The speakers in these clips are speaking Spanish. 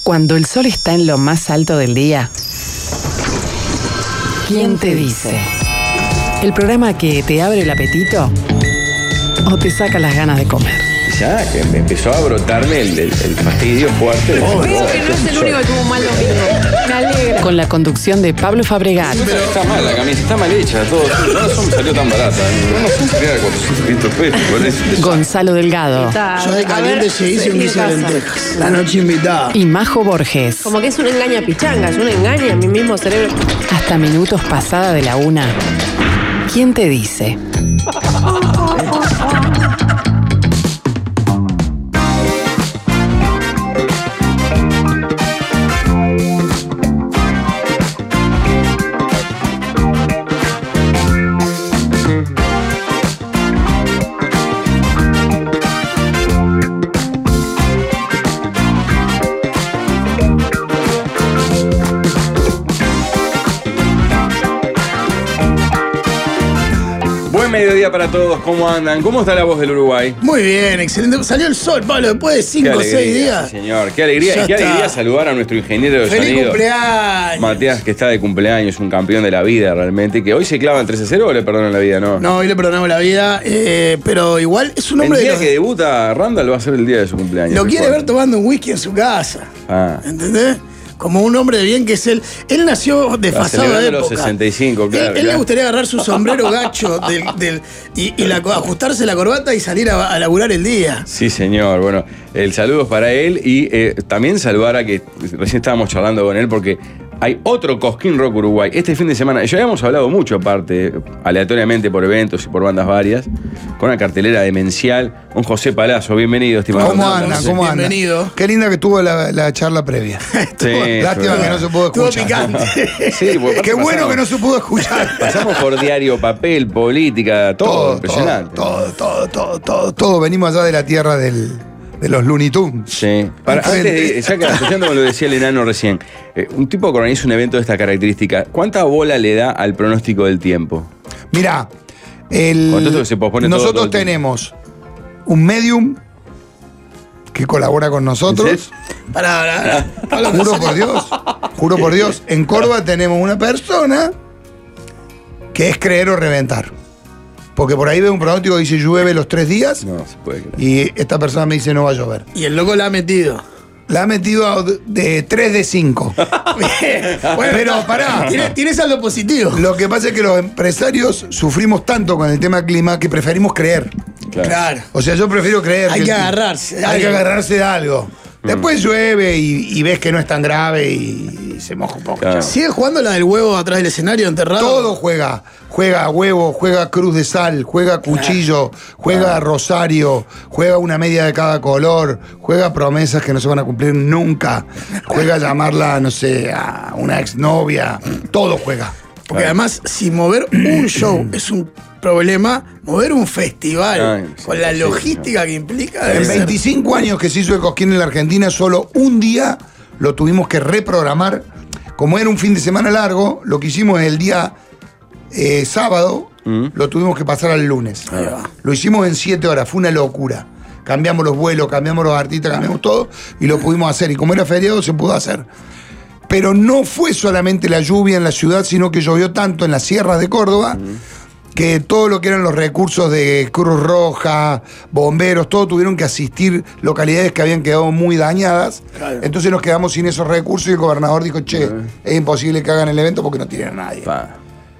Cuando el sol está en lo más alto del día, ¿quién te dice? El programa que te abre el apetito o te saca las ganas de comer. Ya, que me empezó a brotarme el fastidio fuerte. Veo que no es el único que tuvo un mal domingo. Me alegra. Con la conducción de Pablo Fabregat. Pero está mal, la camisa está mal hecha. Todo, no me salió tan barata. No sé si era 400 pesos. Gonzalo Delgado. Yo de caliente se hice un guiso de lentejas. La noche invitada. Y Majo Borges. Como que es una engaña pichanga, es una engaña a mi mismo cerebro. Hasta minutos pasada de la 1. ¿Quién te dice? Mediodía para todos, ¿cómo andan? ¿Cómo está la voz del Uruguay? Muy bien, excelente. Salió el sol, Pablo, después de 5 o 6 días. Sí, señor, qué alegría. Ya Y qué está. alegría saludar a nuestro ingeniero de ¡Feliz sonido. cumpleaños! Matías, que está de cumpleaños, un campeón de la vida realmente, que hoy se clavan 3-0 o le perdonan la vida, ¿no? No, hoy le perdonamos la vida, pero igual es un El hombre de día los... que debuta Randall va a ser el día de su cumpleaños. Lo quiere recuerdo. ver tomando un whisky en su casa. Ah. ¿Entendés? Como un hombre de bien que es él. Él nació desfasado de Celebrando los época. 65, claro. Él le claro. gustaría agarrar su sombrero gacho ajustarse la corbata y salir a laburar el día. Sí, señor. Bueno, el saludo es para él y también saludar a que recién estábamos charlando con él porque hay otro Cosquín Rock Uruguay. Este fin de semana, ya habíamos hablado mucho aparte, aleatoriamente por eventos y por bandas varias, con una cartelera demencial. Un José Palazzo, bienvenido, estimado. ¿Cómo anda? ¿Cómo anda? Bienvenido. Qué linda que estuvo la charla previa. Sí, Lástima fue- que no se pudo Estuvo escuchar. picante. Sí, porque aparte Qué bueno pasamos- que no se pudo escuchar. Pasamos por diario, papel, política, todo impresionante. Todo. Venimos allá de la tierra de los Looney Tunes. Sí. Antes de, ya que asociando con lo que decía el enano recién, un tipo que organiza un evento de esta característica, ¿cuánta bola le da al pronóstico del tiempo? Mirá, Con todo esto que se pospone todo el nosotros tiempo. tenemos un medium que colabora con nosotros. Pará. Juro por Dios, en Córdoba tenemos una persona que es creer o reventar. Porque por ahí ve un pronóstico que dice llueve los 3 días No se puede creer. y esta persona me dice no va a llover. Y el loco la ha metido. La ha metido de 3 de 5. Bueno, Pero pará. Tiene saldo positivo. Lo que pasa es que los empresarios sufrimos tanto con el tema clima que preferimos creer. Claro. O sea, yo prefiero creer. Hay que agarrarse de Hay que algo. agarrarse de algo. Después llueve y ves que no es tan grave y se moja un poco. Claro. chao. ¿Sigue jugando la del huevo atrás del escenario enterrado? Todo juega. Juega huevo, juega cruz de sal, juega cuchillo, juega rosario, juega una media de cada color, juega promesas que no se van a cumplir nunca, juega llamarla, no sé, a una exnovia. Todo juega. Porque además, si mover un show es un problema, mover un festival Ay, sí, con la sí, logística que implica debe En ser- 25 años que se hizo el Cosquín en la Argentina, solo un día lo tuvimos que reprogramar. Como era un fin de semana largo, lo que hicimos el día sábado, lo tuvimos que pasar al lunes. Lo hicimos en 7 horas, fue una locura. Cambiamos los vuelos, cambiamos los artistas, cambiamos todo y lo pudimos hacer. Y como era feriado, se pudo hacer. Pero no fue solamente la lluvia en la ciudad, sino que llovió tanto en las sierras de Córdoba que todo lo que eran los recursos de Cruz Roja, bomberos, todo tuvieron que asistir localidades que habían quedado muy dañadas. Claro. Entonces nos quedamos sin esos recursos y el gobernador dijo, che, es imposible que hagan el evento porque no tienen a nadie. Pa.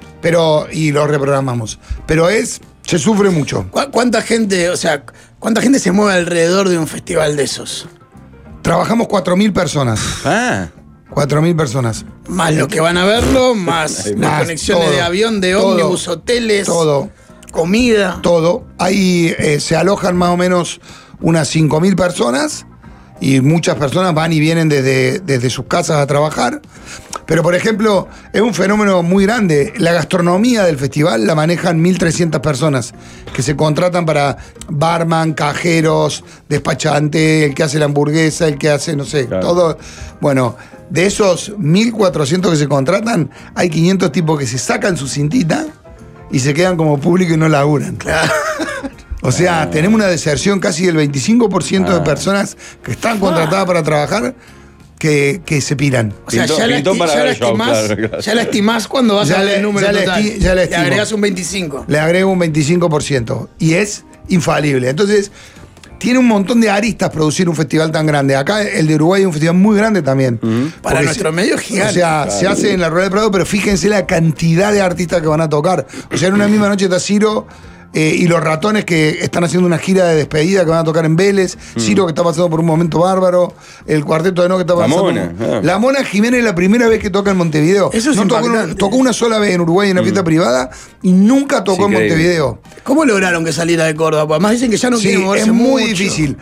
Y lo reprogramamos. Pero se sufre mucho. ¿Cuánta gente, cuánta gente se mueve alrededor de un festival de esos? Trabajamos 4.000 personas. Ah, 4.000 personas. Más los que van a verlo, más las Más conexiones todo, de avión, de todo, ómnibus, hoteles, Todo. comida. Todo. Ahí se alojan más o menos unas 5.000 personas y muchas personas van y vienen desde sus casas a trabajar. Pero, por ejemplo, es un fenómeno muy grande. La gastronomía del festival la manejan 1.300 personas que se contratan para barman, cajeros, despachante, el que hace la hamburguesa, el que hace, no sé, Claro. todo. Bueno, de esos 1.400 que se contratan, hay 500 tipos que se sacan su cintita y se quedan como público y no laburan. O sea, tenemos una deserción casi del 25% de personas que están contratadas para trabajar que se piran. O sea, Pintó- ya la pintó para ver show, estimás, claro. ya la estimás cuando vas Ya a ver le- el número ya le total. ya le Le estimo. agregas un 25. Le agrego un 25%. Y es infalible. Entonces, tiene un montón de aristas producir un festival tan grande. Acá el de Uruguay es un festival muy grande también. Para Porque nuestro medio gigante. O sea, se hace en la Rueda del Prado, pero fíjense la cantidad de artistas que van a tocar. O sea, en una misma noche está Ciro y los Ratones, que están haciendo una gira de despedida que van a tocar en Vélez. Ciro, que está pasando por un momento bárbaro. El Cuarteto de No, que está La pasando. Mona, La Mona Jiménez es la primera vez que toca en Montevideo. Eso es no tocó, impactante. tocó una sola vez en Uruguay en una fiesta privada y nunca tocó en increíble. Montevideo. ¿Cómo lograron que saliera de Córdoba? Porque además dicen que ya no Sí, quiere moverse es muy mucho. difícil.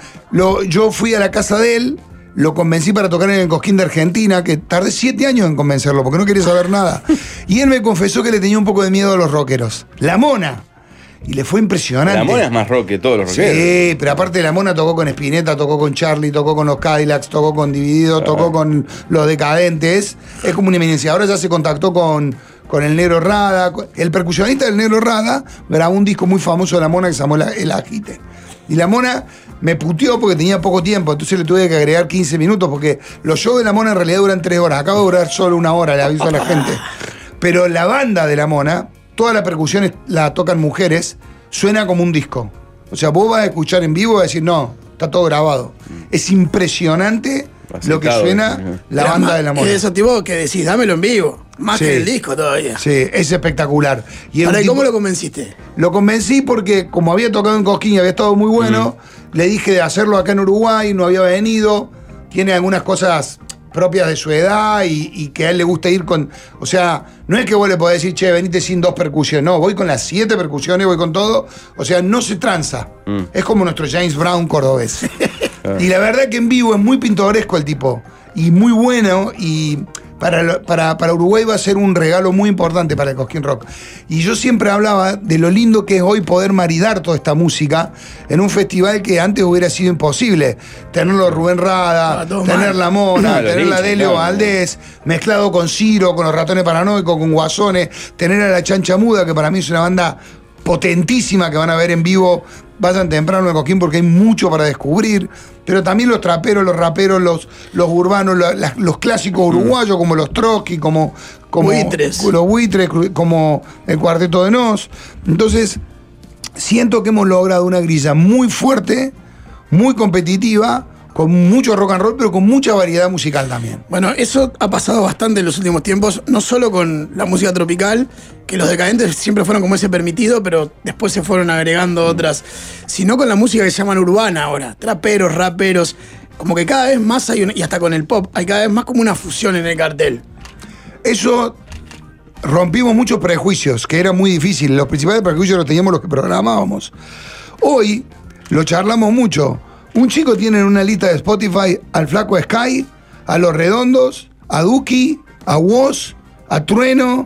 Yo fui a la casa de él, lo convencí para tocar en el Cosquín de Argentina, que tardé 7 años en convencerlo, porque no quería saber nada. Y él me confesó que le tenía un poco de miedo a los rockeros. La Mona. Y le fue impresionante. La Mona es más rock que todos los rockeros. Sí, pero aparte de La Mona tocó con Spinetta, tocó con Charlie, tocó con los Cadillacs, tocó con Dividido, tocó con los Decadentes. Es como una eminencia. Ahora ya se contactó con el Negro Rada. El percusionista del Negro Rada grabó un disco muy famoso de La Mona que se llamó El Agite. Y La Mona me puteó porque tenía poco tiempo, entonces le tuve que agregar 15 minutos porque los shows de La Mona en realidad duran 3 horas. Acabo de durar solo 1 hora, le aviso a la gente. Pero la banda de La Mona, toda la percusión la tocan mujeres, suena como un disco. O sea, vos vas a escuchar en vivo y vas a decir, no, está todo grabado. Es impresionante lo que Aceptado, suena la Pero banda más- de La Mona. Es de esos tipos que decís, dámelo en vivo. Más Sí. que el disco todavía. Sí, es espectacular. Y es Ahora, un ¿y cómo tipo- lo convenciste? Lo convencí porque, como había tocado en Cosquín y había estado muy bueno, le dije de hacerlo acá en Uruguay, no había venido, tiene algunas cosas propias de su edad y que a él le gusta ir con. O sea, no es que vos le podés decir, che, venite sin 2 percusiones. No, voy con las 7 percusiones, voy con todo. O sea, no se tranza. Es como nuestro James Brown cordobés. Y la verdad que en vivo es muy pintoresco el tipo. Y muy bueno. Y para Uruguay va a ser un regalo muy importante para el Cosquín Rock. Y yo siempre hablaba de lo lindo que es hoy poder maridar toda esta música en un festival que antes hubiera sido imposible. Tenerlo Rubén Rada, todo tener mal. La Mona, Ah, los tener la linches, Delio claro. Valdés, mezclado con Ciro, con los Ratones Paranoicos, con Guasones, tener a la Chancha Muda, que para mí es una banda potentísima que van a ver en vivo. Vayan temprano al Cosquín porque hay mucho para descubrir. Pero también los traperos, los raperos, los urbanos, los clásicos uruguayos, como los Trotsky, como Buitres. los Buitres, como el Cuarteto de Nos. Entonces, siento que hemos logrado una grilla muy fuerte, muy competitiva, con mucho rock and roll, pero con mucha variedad musical también. Bueno, eso ha pasado bastante en los últimos tiempos, no solo con la música tropical, que los Decadentes siempre fueron como ese permitido, pero después se fueron agregando otras, sino con la música que se llaman urbana ahora, traperos, raperos, como que cada vez más hay, y hasta con el pop, hay cada vez más como una fusión en el cartel. Eso rompimos muchos prejuicios, que era muy difícil. Los principales prejuicios los teníamos los que programábamos. Hoy lo charlamos mucho. Un chico tiene en una lista de Spotify al Flaco Sky, a Los Redondos, a Duki, a Woz, a Trueno,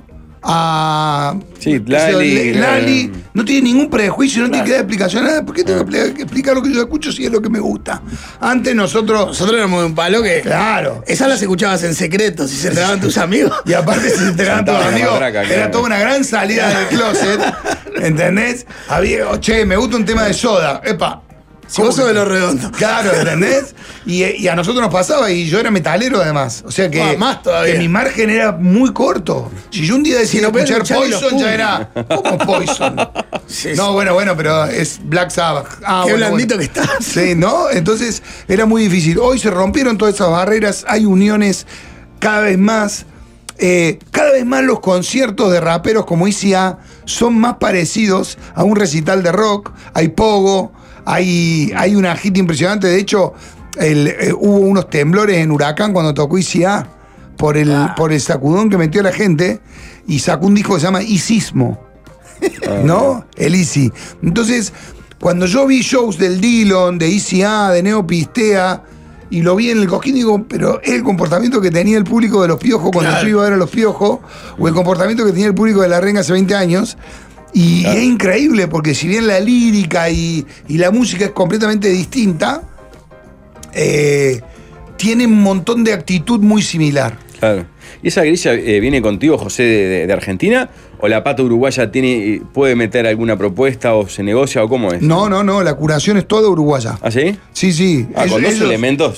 a Sí, Lali. Lali. No tiene ningún prejuicio, no tiene que dar explicación a nada. ¿Por qué tengo que explicar lo que yo escucho si es lo que me gusta? Antes nosotros Éramos de un palo que... claro. Esas las escuchabas en secreto, si se enteraban tus amigos. Y aparte se enteraban todos los Sentado en la amigos. matraca, Era claro. toda una gran salida del closet. ¿Entendés? Había, che, me gusta un tema de Soda. Epa. Si vos sos de Los Redondos. Claro, ¿entendés? Y a nosotros nos pasaba, y yo era metalero además. O sea que, Ah, más todavía. que mi margen era muy corto. Si yo un día decidí Si no podés escuchar escuchar ni los Poison, ya Pumas. era. ¿Cómo Poison? Sí, No, bueno, pero es Black Sabbath. Ah, Qué bueno, blandito bueno. que estás. Sí, ¿no? Entonces era muy difícil. Hoy se rompieron todas esas barreras, hay uniones cada vez más. Cada vez más los conciertos de raperos como ICA son más parecidos a un recital de rock. Hay pogo, hay una hit impresionante. De hecho, hubo unos temblores en Huracán cuando tocó ICA por el sacudón que metió la gente y sacó un disco que se llama Icismo. ¿No? El Easy. Entonces, cuando yo vi shows del Dillon, de ICA, de Neopistea, y lo vi en el Cosquín, digo, pero es el comportamiento que tenía el público de Los Piojos cuando Claro. yo iba a ver a Los Piojos, o el comportamiento que tenía el público de La Renga hace 20 años. Y es increíble, porque si bien la lírica y la música es completamente distinta, tiene un montón de actitud muy similar. Claro. ¿Y esa grilla viene contigo, José, de Argentina? ¿O la pata uruguaya puede meter alguna propuesta o se negocia o cómo es? No, la curación es toda uruguaya. ¿Ah, sí? Sí. Ah, con dos Ellos- elementos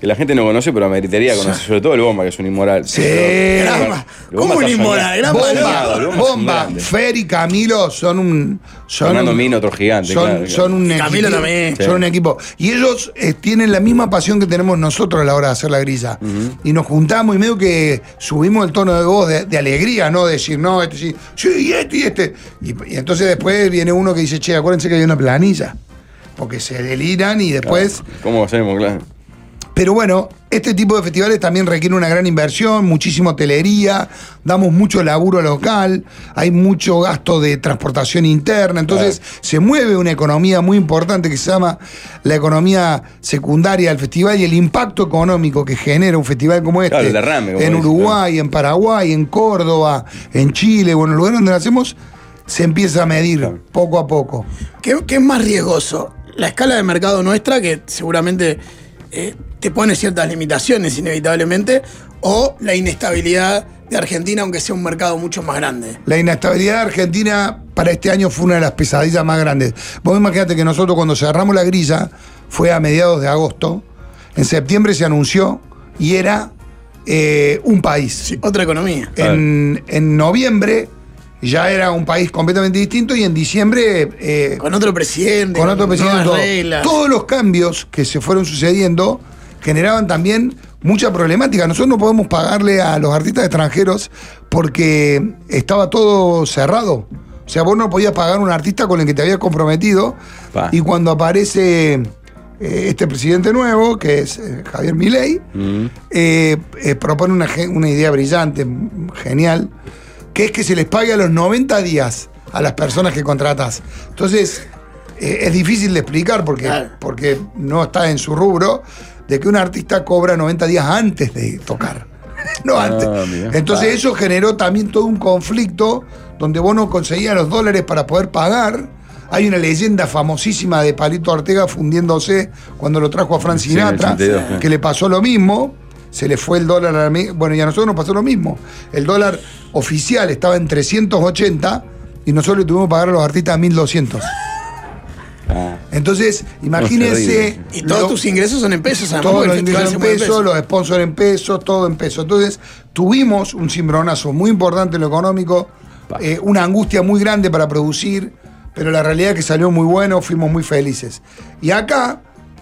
que la gente no conoce, pero ameritaría conocer, sobre todo el Bomba, que es un inmoral. Sí. Gramba. ¿Cómo un inmoral? Gramba. Bomba, Fer y Camilo son Fernando Mino, otro gigante. Son un equipo. Camilo también. Son un equipo. Y ellos tienen la misma pasión que tenemos nosotros a la hora de hacer la grilla. Y nos juntamos y medio que subimos el tono de voz de alegría, ¿no? De decir, no, sí, y este. Y entonces después viene uno que dice, che, acuérdense que hay una planilla. Porque se deliran y después... ¿Cómo hacemos, claro? Pero bueno, este tipo de festivales también requiere una gran inversión, muchísima hotelería, damos mucho laburo local, hay mucho gasto de transportación interna, entonces se mueve una economía muy importante que se llama la economía secundaria del festival y el impacto económico que genera un festival como este, el derrame, como en Uruguay, en Paraguay, en Córdoba, en Chile, bueno, en lugares donde lo hacemos, se empieza a medir poco a poco. ¿Qué es más riesgoso? La escala de mercado nuestra, que seguramente te pone ciertas limitaciones inevitablemente, o la inestabilidad de Argentina, aunque sea un mercado mucho más grande. La inestabilidad de Argentina para este año fue una de las pesadillas más grandes. Vos imaginate que nosotros cuando cerramos la grilla fue a mediados de agosto, en septiembre se anunció y era un país. Sí, otra economía. En noviembre ya era un país completamente distinto y en diciembre... con otro presidente. Con otro presidente. Nuevas reglas. Todos los cambios que se fueron sucediendo generaban también mucha problemática. Nosotros no podemos pagarle a los artistas extranjeros porque estaba todo cerrado. O sea, vos no podías pagar a un artista con el que te habías comprometido. Y cuando aparece este presidente nuevo, que es Javier Milei, propone una idea brillante, genial, que es que se les pague a los 90 días a las personas que contratas. Entonces, es difícil de explicar porque no está en su rubro, de que un artista cobra 90 días antes de tocar. No antes. Mira. Entonces eso generó también todo un conflicto donde vos no conseguías los dólares para poder pagar. Hay una leyenda famosísima de Palito Ortega fundiéndose cuando lo trajo a Frank Sinatra, que le pasó lo mismo. Se le fue el dólar bueno, y a nosotros nos pasó lo mismo. El dólar oficial estaba en 380 y nosotros le tuvimos que pagar a los artistas 1.200. Entonces, imagínense... Y todos tus ingresos son en pesos, además. Todos los ingresos en pesos, los sponsors en pesos, todo en pesos. Entonces, tuvimos un cimbronazo muy importante en lo económico, una angustia muy grande para producir, pero la realidad es que salió muy bueno, fuimos muy felices. Y acá,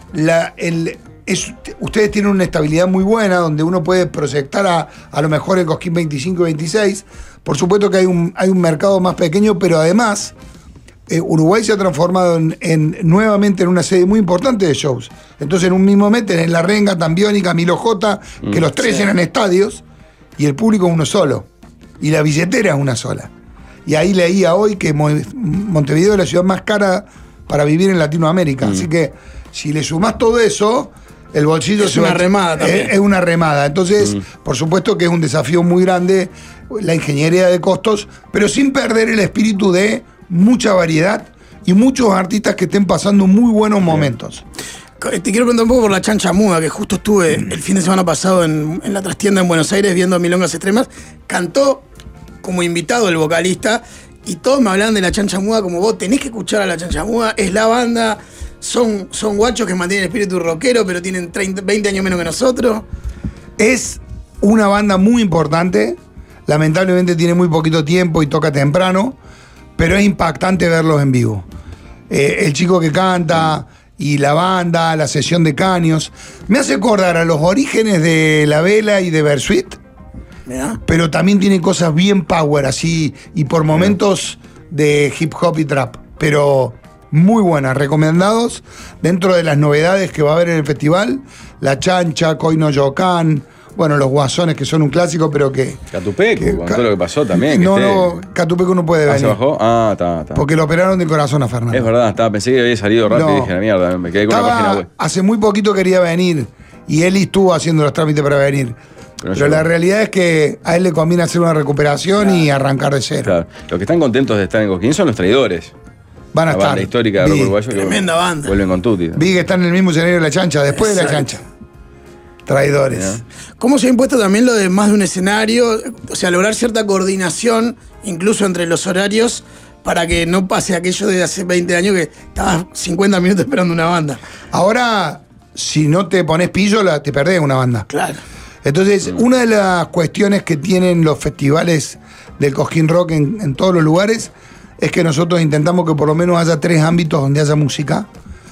ustedes tienen una estabilidad muy buena donde uno puede proyectar a lo mejor el Cosquín 25 y 26. Por supuesto que hay un mercado más pequeño, pero además Uruguay se ha transformado nuevamente en una sede muy importante de shows. Entonces en un mismo mes tenés La Renga, Tambiónica, Milo J, que los tres eran estadios y el público es uno solo. Y la billetera es una sola. Y ahí leía hoy que Montevideo es la ciudad más cara para vivir en Latinoamérica. Así que si le sumás todo eso, el bolsillo es una remada también. Es una remada. Entonces, por supuesto que es un desafío muy grande la ingeniería de costos, pero sin perder el espíritu de mucha variedad y muchos artistas que estén pasando muy buenos momentos. Te quiero preguntar un poco por la Chancha Muda, que justo estuve el fin de semana pasado en la trastienda en Buenos Aires viendo Milongas Extremas. Cantó como invitado el vocalista y todos me hablaban de la Chancha Muda como vos tenés que escuchar a la Chancha Muda, es la banda, son guachos que mantienen el espíritu rockero, pero tienen 20 años menos que nosotros. Es una banda muy importante, lamentablemente tiene muy poquito tiempo y toca temprano, pero es impactante verlos en vivo. El chico que canta y la banda, la sesión de caños, me hace acordar a los orígenes de La Vela y de Bersuit, pero también tiene cosas bien power, así, y por momentos de hip hop y trap, pero muy buenas, recomendados. Dentro de las novedades que va a haber en el festival, La Chancha, Coino Yocán, bueno, Los Guasones, que son un clásico, pero que... Catupecu, con todo lo que pasó también. No, Catupecu no puede venir. ¿Se bajó? Está. Porque lo operaron del corazón a Fernando. Es verdad, pensé que había salido rápido y dije, la mierda, me quedé con la página web. Hace muy poquito quería venir y Eli estuvo haciendo los trámites para venir. Pero la realidad es que a él le conviene hacer una recuperación y arrancar de cero. Claro. Los que están contentos de estar en Cosquín son los Traidores. Van a la estar. Banda histórica de rock uruguayo. Tremenda banda. Vuelven con Tutti. Vi que están en el mismo escenario de La Chancha, después de La Chancha. Traidores. ¿Cómo se ha impuesto también lo de más de un escenario? O sea, lograr cierta coordinación, incluso entre los horarios, para que no pase aquello de hace 20 años que estabas 50 minutos esperando una banda. Ahora si no te pones pillo, te perdés una banda. Claro. Entonces, una de las cuestiones que tienen los festivales del Cosquín Rock en todos los lugares es que nosotros intentamos que por lo menos haya 3 ámbitos donde haya música.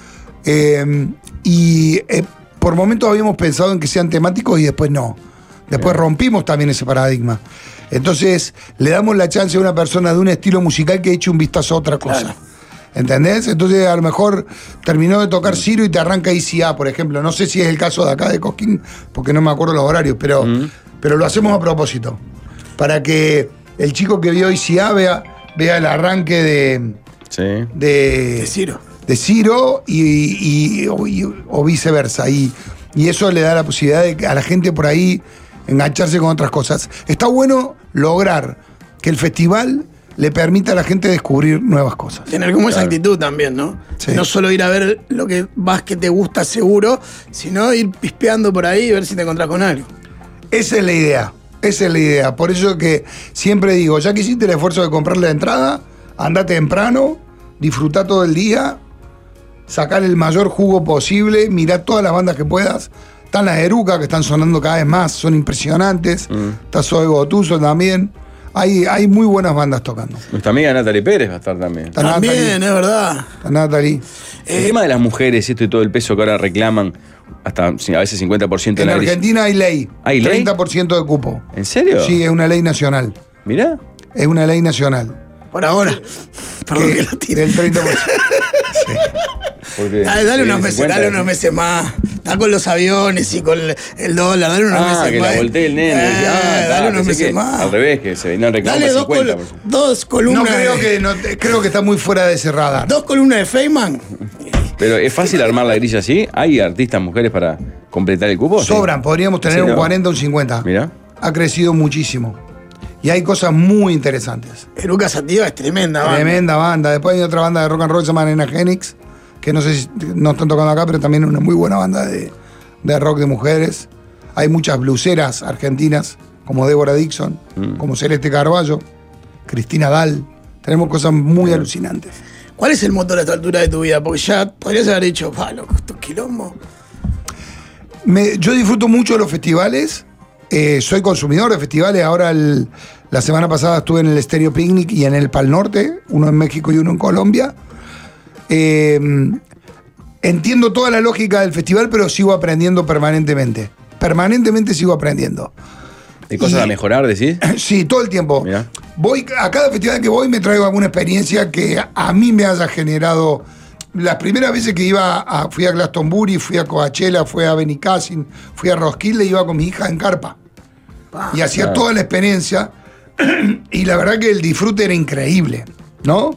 Por momentos habíamos pensado en que sean temáticos y después no. Después rompimos también ese paradigma. Entonces, le damos la chance a una persona de un estilo musical que eche un vistazo a otra cosa. Claro. ¿Entendés? Entonces, a lo mejor terminó de tocar Ciro y te arranca ICA, por ejemplo. No sé si es el caso de acá de Cosquín, porque no me acuerdo los horarios, pero lo hacemos a propósito. Para que el chico que vio ICA vea el arranque de Ciro. De Ciro o viceversa. Y eso le da la posibilidad de a la gente por ahí engancharse con otras cosas. Está bueno lograr que el festival le permita a la gente descubrir nuevas cosas. Tener como esa actitud también, ¿no? Sí. No solo ir a ver lo que vas que te gusta seguro, sino ir pispeando por ahí y ver si te encontrás con algo. Esa es la idea. Esa es la idea. Por eso que siempre digo, ya que hiciste el esfuerzo de comprar la entrada, andate temprano, disfrutá todo el día, sacar el mayor jugo posible, mirá todas las bandas que puedas. Están las Eruca, que están sonando cada vez más, son impresionantes. Está Zoe Gotuso también. Hay muy buenas bandas tocando. Nuestra amiga Natalie Pérez va a estar también. Está También, Natalie. es verdad. Está Natalie. El tema de las mujeres, esto y todo el peso que ahora reclaman, hasta a veces 50% de En la grilla. Argentina hay ley. ¿Hay ley? 30% de cupo. ¿En serio? Sí, es una ley nacional. Mirá. Es una ley nacional. Por ahora. Perdón que lo tire. Del 30%. Porque Dale unos meses, 50. dale unos meses más. Está con los aviones y con el dólar, dale unos meses que más. la volteé el nene. Dale unos meses más. Al revés, que se venían reclamando Dale el 50%. dos columnas. Creo que está muy fuera de ese radar. 2 columnas de Feynman. Pero es fácil armar la grilla así. ¿Hay artistas mujeres para completar el cupo? Sobran, podríamos tener Sí, un ¿no? 40 o un 50. Mirá. Ha crecido muchísimo. Y hay cosas muy interesantes. Eruca Sativa es tremenda, banda. Tremenda banda. Después hay otra banda de rock and roll que se llama Nena Genix, que no sé si no están tocando acá, pero también es una muy buena banda de rock de mujeres. Hay muchas bluseras argentinas, como Débora Dixon, como Celeste Carballo, Cristina Dal. Tenemos cosas muy alucinantes. ¿Cuál es el motor a esta altura de tu vida? Porque ya podrías haber dicho, loco, estos quilombos. Yo disfruto mucho de los festivales. Soy consumidor de festivales. Ahora, la semana pasada estuve en el Stereo Picnic y en el Pal Norte, uno en México y uno en Colombia. Entiendo toda la lógica del festival, pero sigo aprendiendo permanentemente. Permanentemente sigo aprendiendo. ¿Hay cosas a mejorar, decís? Sí, todo el tiempo. Mirá. Voy a cada festival que voy me traigo alguna experiencia que a mí me haya generado. Las primeras veces que fui a Glastonbury, fui a Coachella, fui a Benicassin, fui a Roskilde, iba con mi hija en carpa. Y hacía toda la experiencia. Y la verdad que el disfrute era increíble, ¿no?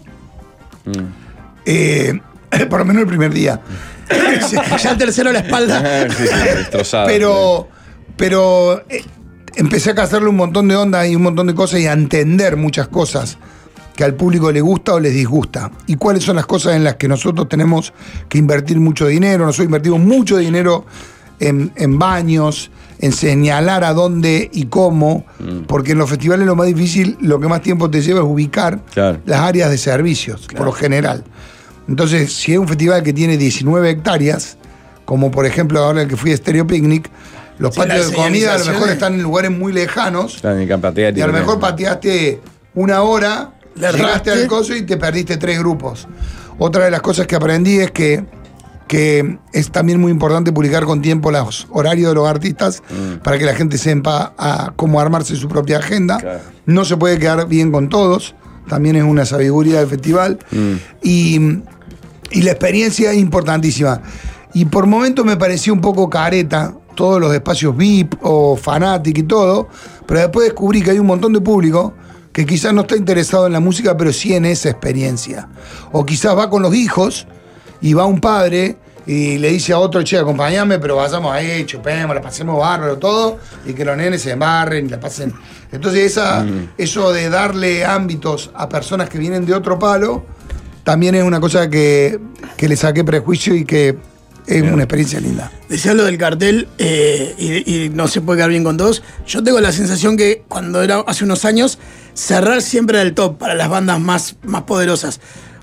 Por lo menos el primer día. Ya el tercero a la espalda. Sí, destrozado. Pero empecé a hacerle un montón de ondas y un montón de cosas y a entender muchas cosas que al público le gusta o les disgusta. Y cuáles son las cosas en las que nosotros tenemos que invertir mucho dinero. Nosotros invertimos mucho dinero en baños, en señalar a dónde y cómo, porque en los festivales lo más difícil, lo que más tiempo te lleva es ubicar las áreas de servicios, por lo general. Entonces, si es un festival que tiene 19 hectáreas, como por ejemplo ahora el que fui a Stereo Picnic, los patios de comida a lo mejor están en lugares muy lejanos, Claro, ni patear, y a lo mejor pateaste una hora, Le llegaste erraste. al coso y te perdiste 3 grupos. Otra de las cosas que aprendí es que es también muy importante publicar con tiempo los horarios de los artistas para que la gente sepa cómo armarse su propia agenda. Claro. No se puede quedar bien con todos, también es una sabiduría del festival. Y la experiencia es importantísima. Y por momentos me pareció un poco careta todos los espacios VIP o Fanatic y todo, pero después descubrí que hay un montón de público que quizás no está interesado en la música, pero sí en esa experiencia. O quizás va con los hijos y va un padre y le dice a otro, che, acompáñame, pero vayamos ahí, chupemos, la pasemos bárbaro, todo, y que los nenes se embarren y la pasen. Entonces eso de darle ámbitos a personas que vienen de otro palo, también es una cosa que le saqué prejuicio y que es una experiencia linda. Decía lo del cartel y no se puede quedar bien con todos. Yo tengo la sensación que cuando era hace unos años, cerrar siempre era el top para las bandas más poderosas.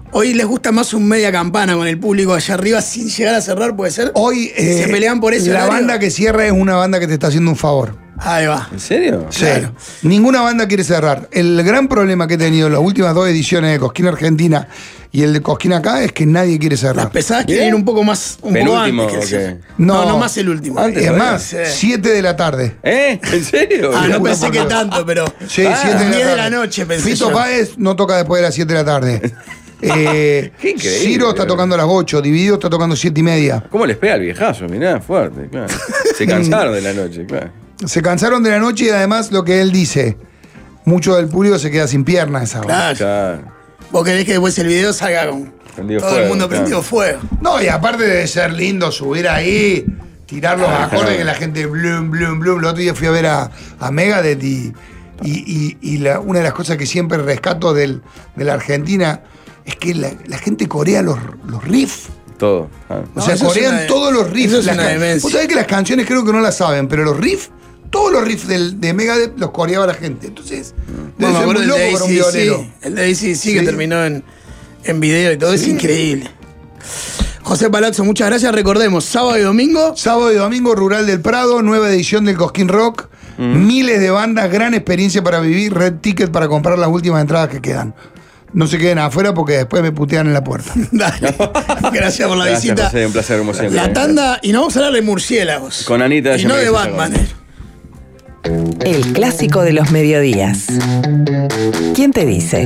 Hoy les gusta más un media campana con el público allá arriba sin llegar a cerrar, puede ser. Hoy se pelean por eso. La banda que cierra es una banda que te está haciendo un favor. Ahí va. ¿En serio? Sí. Claro. Ninguna banda quiere cerrar. El gran problema que he tenido en las últimas 2 ediciones de Cosquín Argentina y el de Cosquín acá es que nadie quiere cerrar. Las pesadas quieren ir un poco más. Un Penúltimo, poco antes que ok. el- No, más el último. Antes. Es todavía. más, Sí. 7 de la tarde. ¿En serio? Ah, no Juro pensé por que Dios. tanto, pero. Sí, 7 10 de de la la tarde. noche, pensé Fito yo. Páez no toca después de las 7 de la tarde. Qué increíble. Ciro está tocando a las 8, Dividido está tocando 7:30. ¿Cómo les pega al viejazo? Mirá, fuerte, claro. Se cansaron de la noche, claro. Se cansaron de la noche y además lo que él dice, mucho del público se queda sin piernas esa hora. Claro. Claro. Vos querés que después el video salga con Prendido todo fuego, el mundo claro. prendido fuego. No, y aparte de ser lindo subir ahí, tirar los acordes claro. que la gente blum, blum, blum. El otro día fui a ver a Megadeth y una de las cosas que siempre rescato de la Argentina es que la gente corea los riffs. Todo. Ah. O No, sea, eso es corean una- todos los riffs. eso es Las una demencia. Vos sabés que las canciones creo que no las saben, pero los riffs, todos los riffs de Megadeth los coreaba la gente. Entonces, debe No, me ser acuerdo muy el de loco para un AC/DC. violero. El de AC/DC que Sí. terminó en video y todo. Es increíble. José Palazzo, muchas gracias. Recordemos, sábado y domingo. Sábado y domingo, Rural del Prado, nueva edición del Cosquín Rock. Miles de bandas, gran experiencia para vivir. Red Ticket para comprar las últimas entradas que quedan. No se queden afuera porque después me putean en la puerta. Dale. Gracias por la Gracias, visita. José, un placer como siempre. La tanda, y no vamos a hablar de murciélagos. Con Anita, Y ya no me de dice Batman. esa El clásico de los mediodías. ¿Quién te dice?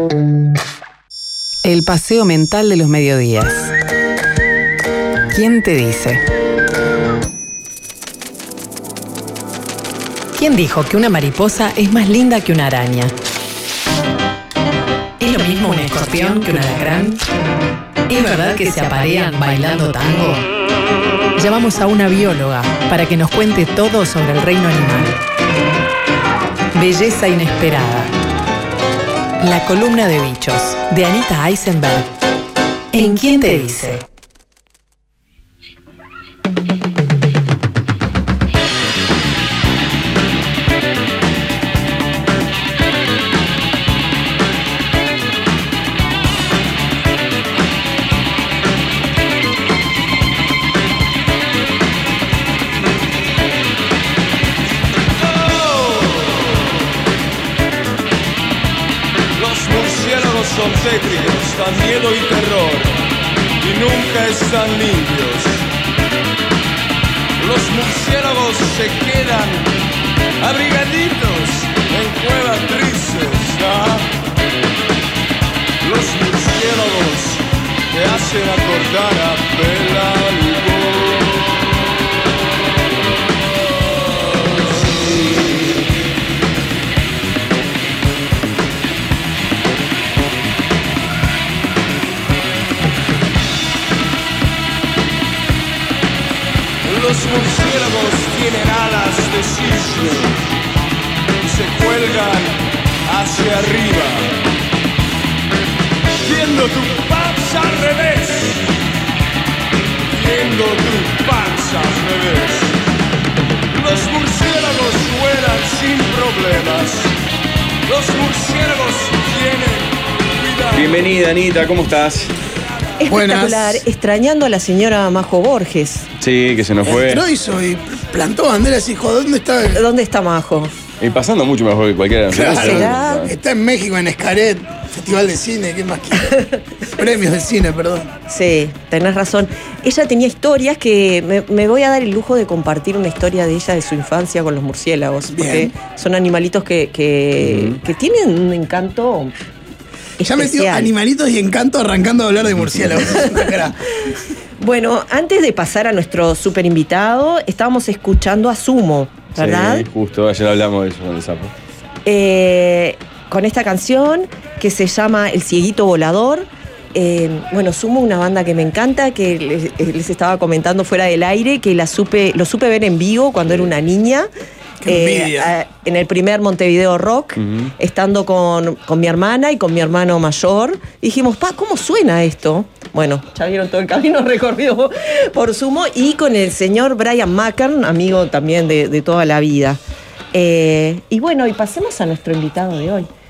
El paseo mental de los mediodías. ¿Quién te dice? ¿Quién dijo que una mariposa es más linda que una araña? ¿Es lo mismo un escorpión que un alacrán? ¿Es verdad que se aparean bailando tango? Llamamos a una bióloga para que nos cuente todo sobre el reino animal. Belleza inesperada. La columna de bichos, de Anita Eisenberg. ¿En quién te dice? Los murciélagos son tétricos, dan miedo y terror, y nunca están limpios. Los murciélagos se quedan abrigaditos en cuevas tristes. ¿Ah? Los murciélagos te hacen acordar a Bela Lugosi. Los murciélagos tienen alas de cisne y se cuelgan hacia arriba, viendo tu panza al revés, viendo tu panza al revés. Los murciélagos vuelan sin problemas, los murciélagos tienen cuidado. Bienvenida, Anita, ¿cómo estás? Espectacular, Buenas. extrañando a la señora Majo Borges. Sí, que se nos fue. Entró y plantó banderas y dijo, ¿dónde está? ¿Dónde está Majo? Y pasando mucho mejor que cualquiera de nosotros. Claro. ¿Será? Está en México, en Escaret, Festival de Cine, ¿qué más quiere? Premios de cine, perdón. Sí, tenés razón. Ella tenía historias que me voy a dar el lujo de compartir una historia de ella de su infancia con los murciélagos. Bien. Porque son animalitos que tienen un encanto. Ya metió especial. animalitos y encanto arrancando a hablar de murciélagos. Es una crack. Bueno, antes de pasar a nuestro super invitado, estábamos escuchando a Sumo, ¿verdad? Sí, justo, ayer hablamos de eso con el sapo. Con esta canción que se llama El Cieguito Volador. Bueno, Sumo, una banda que me encanta, que les estaba comentando fuera del aire, que lo supe ver en vivo cuando era una niña. Qué envidia. En el primer Montevideo Rock, estando con mi hermana y con mi hermano mayor. Dijimos, ¿cómo suena esto? Bueno, ya vieron todo el camino recorrido por Sumo, y con el señor Brian Mackern, amigo también de toda la vida. Y bueno, y pasemos a nuestro invitado de hoy.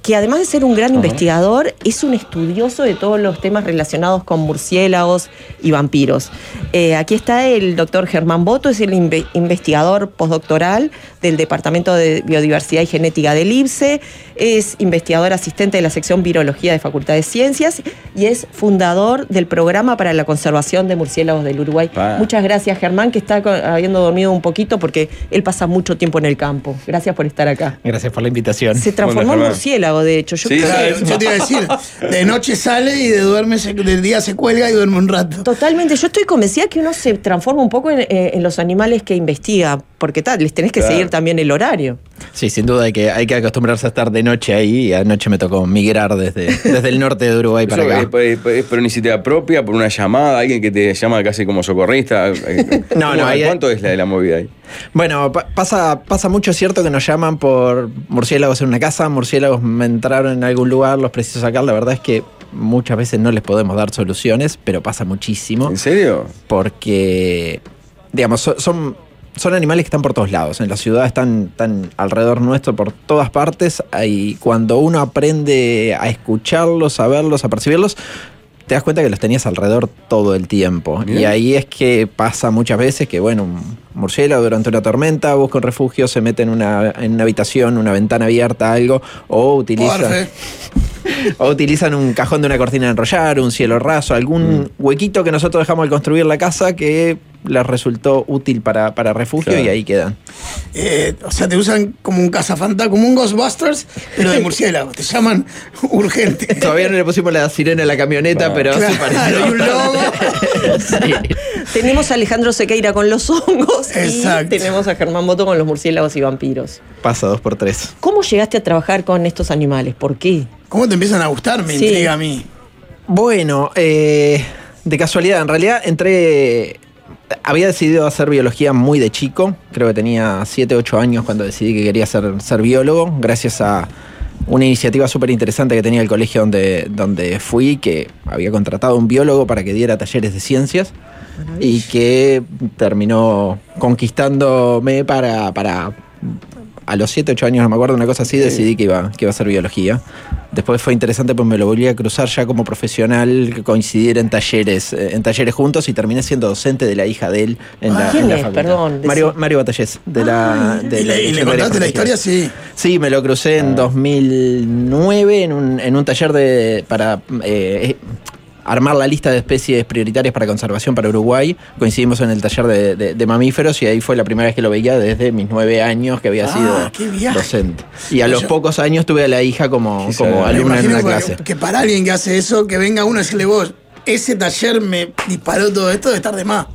que además de ser un gran investigador, es un estudioso de todos los temas relacionados con murciélagos y vampiros. Aquí está el doctor Germán Boto, es el investigador postdoctoral del Departamento de Biodiversidad y Genética del IPSE, es investigador asistente de la sección Virología de Facultad de Ciencias y es fundador del Programa para la Conservación de Murciélagos del Uruguay. Muchas gracias, Germán, que está habiendo dormido un poquito porque él pasa mucho tiempo en el campo. Gracias por estar acá. Gracias por la invitación. Se transformó en murciélago, de hecho. Yo creo que... Yo te iba a decir, de noche sale y de día se cuelga y duerme un rato. Totalmente, yo estoy convencida que uno se transforma un poco en los animales que investiga, porque les tenés que seguir también el horario. Sí, sin duda hay que acostumbrarse a estar de noche ahí, y anoche me tocó migrar desde el norte de Uruguay para acá. ¿Es por iniciativa propia, por una llamada, alguien que te llama casi como socorrista? ¿Cuánto es la movida ahí? Bueno, pasa mucho, es cierto que nos llaman por murciélagos en una casa, murciélagos me entraron en algún lugar, los preciso sacar, la verdad es que muchas veces no les podemos dar soluciones, pero pasa muchísimo. ¿En serio? Porque, digamos, son animales que están por todos lados. En la ciudad están alrededor nuestro por todas partes. Y cuando uno aprende a escucharlos, a verlos, a percibirlos, te das cuenta que los tenías alrededor todo el tiempo. Bien. Y ahí es que pasa muchas veces que, bueno, un murciélago durante una tormenta busca un refugio, se mete en una habitación, una ventana abierta, algo, o utilizan un cajón de una cortina de enrollar, un cielo raso, algún huequito que nosotros dejamos al construir la casa que les resultó útil para refugio, claro. Y ahí quedan. O sea, te usan como un cazafantasma, como un Ghostbusters, pero de murciélago. Te llaman urgente. Todavía no le pusimos la sirena en la camioneta, pero claro, sí parece. Y un logo. Sí. Tenemos a Alejandro Sequeira con los hongos. Exacto. Y tenemos a Germán Boto con los murciélagos y vampiros. Pasa 2x3. ¿Cómo llegaste a trabajar con estos animales? ¿Por qué? ¿Cómo te empiezan a gustar? Me intriga a mí. Bueno, de casualidad, en realidad había decidido hacer biología muy de chico. Creo que tenía 7, 8 años cuando decidí que quería ser biólogo, gracias a una iniciativa súper interesante que tenía el colegio donde fui, que había contratado a un biólogo para que diera talleres de ciencias. Maravilla. Y que terminó conquistándome para a los 7, 8 años, no me acuerdo, una cosa así, decidí que iba a hacer biología. Después fue interesante porque me lo volví a cruzar ya como profesional, coincidir en talleres juntos, y terminé siendo docente de la hija de él en la ¿Quién es? facultad. Perdón. Mario Batallés. ¿Y le contaste la historia? Sí. Sí, me lo crucé en 2009 en un taller para armar la lista de especies prioritarias para conservación para Uruguay. Coincidimos en el taller de mamíferos, y ahí fue la primera vez que lo veía desde mis 9 años que había sido docente. Y a los pocos años tuve a la hija como alumna en una clase. Que para alguien que hace eso, que venga uno a decirle, vos, ese taller me disparó todo esto, de estar de más.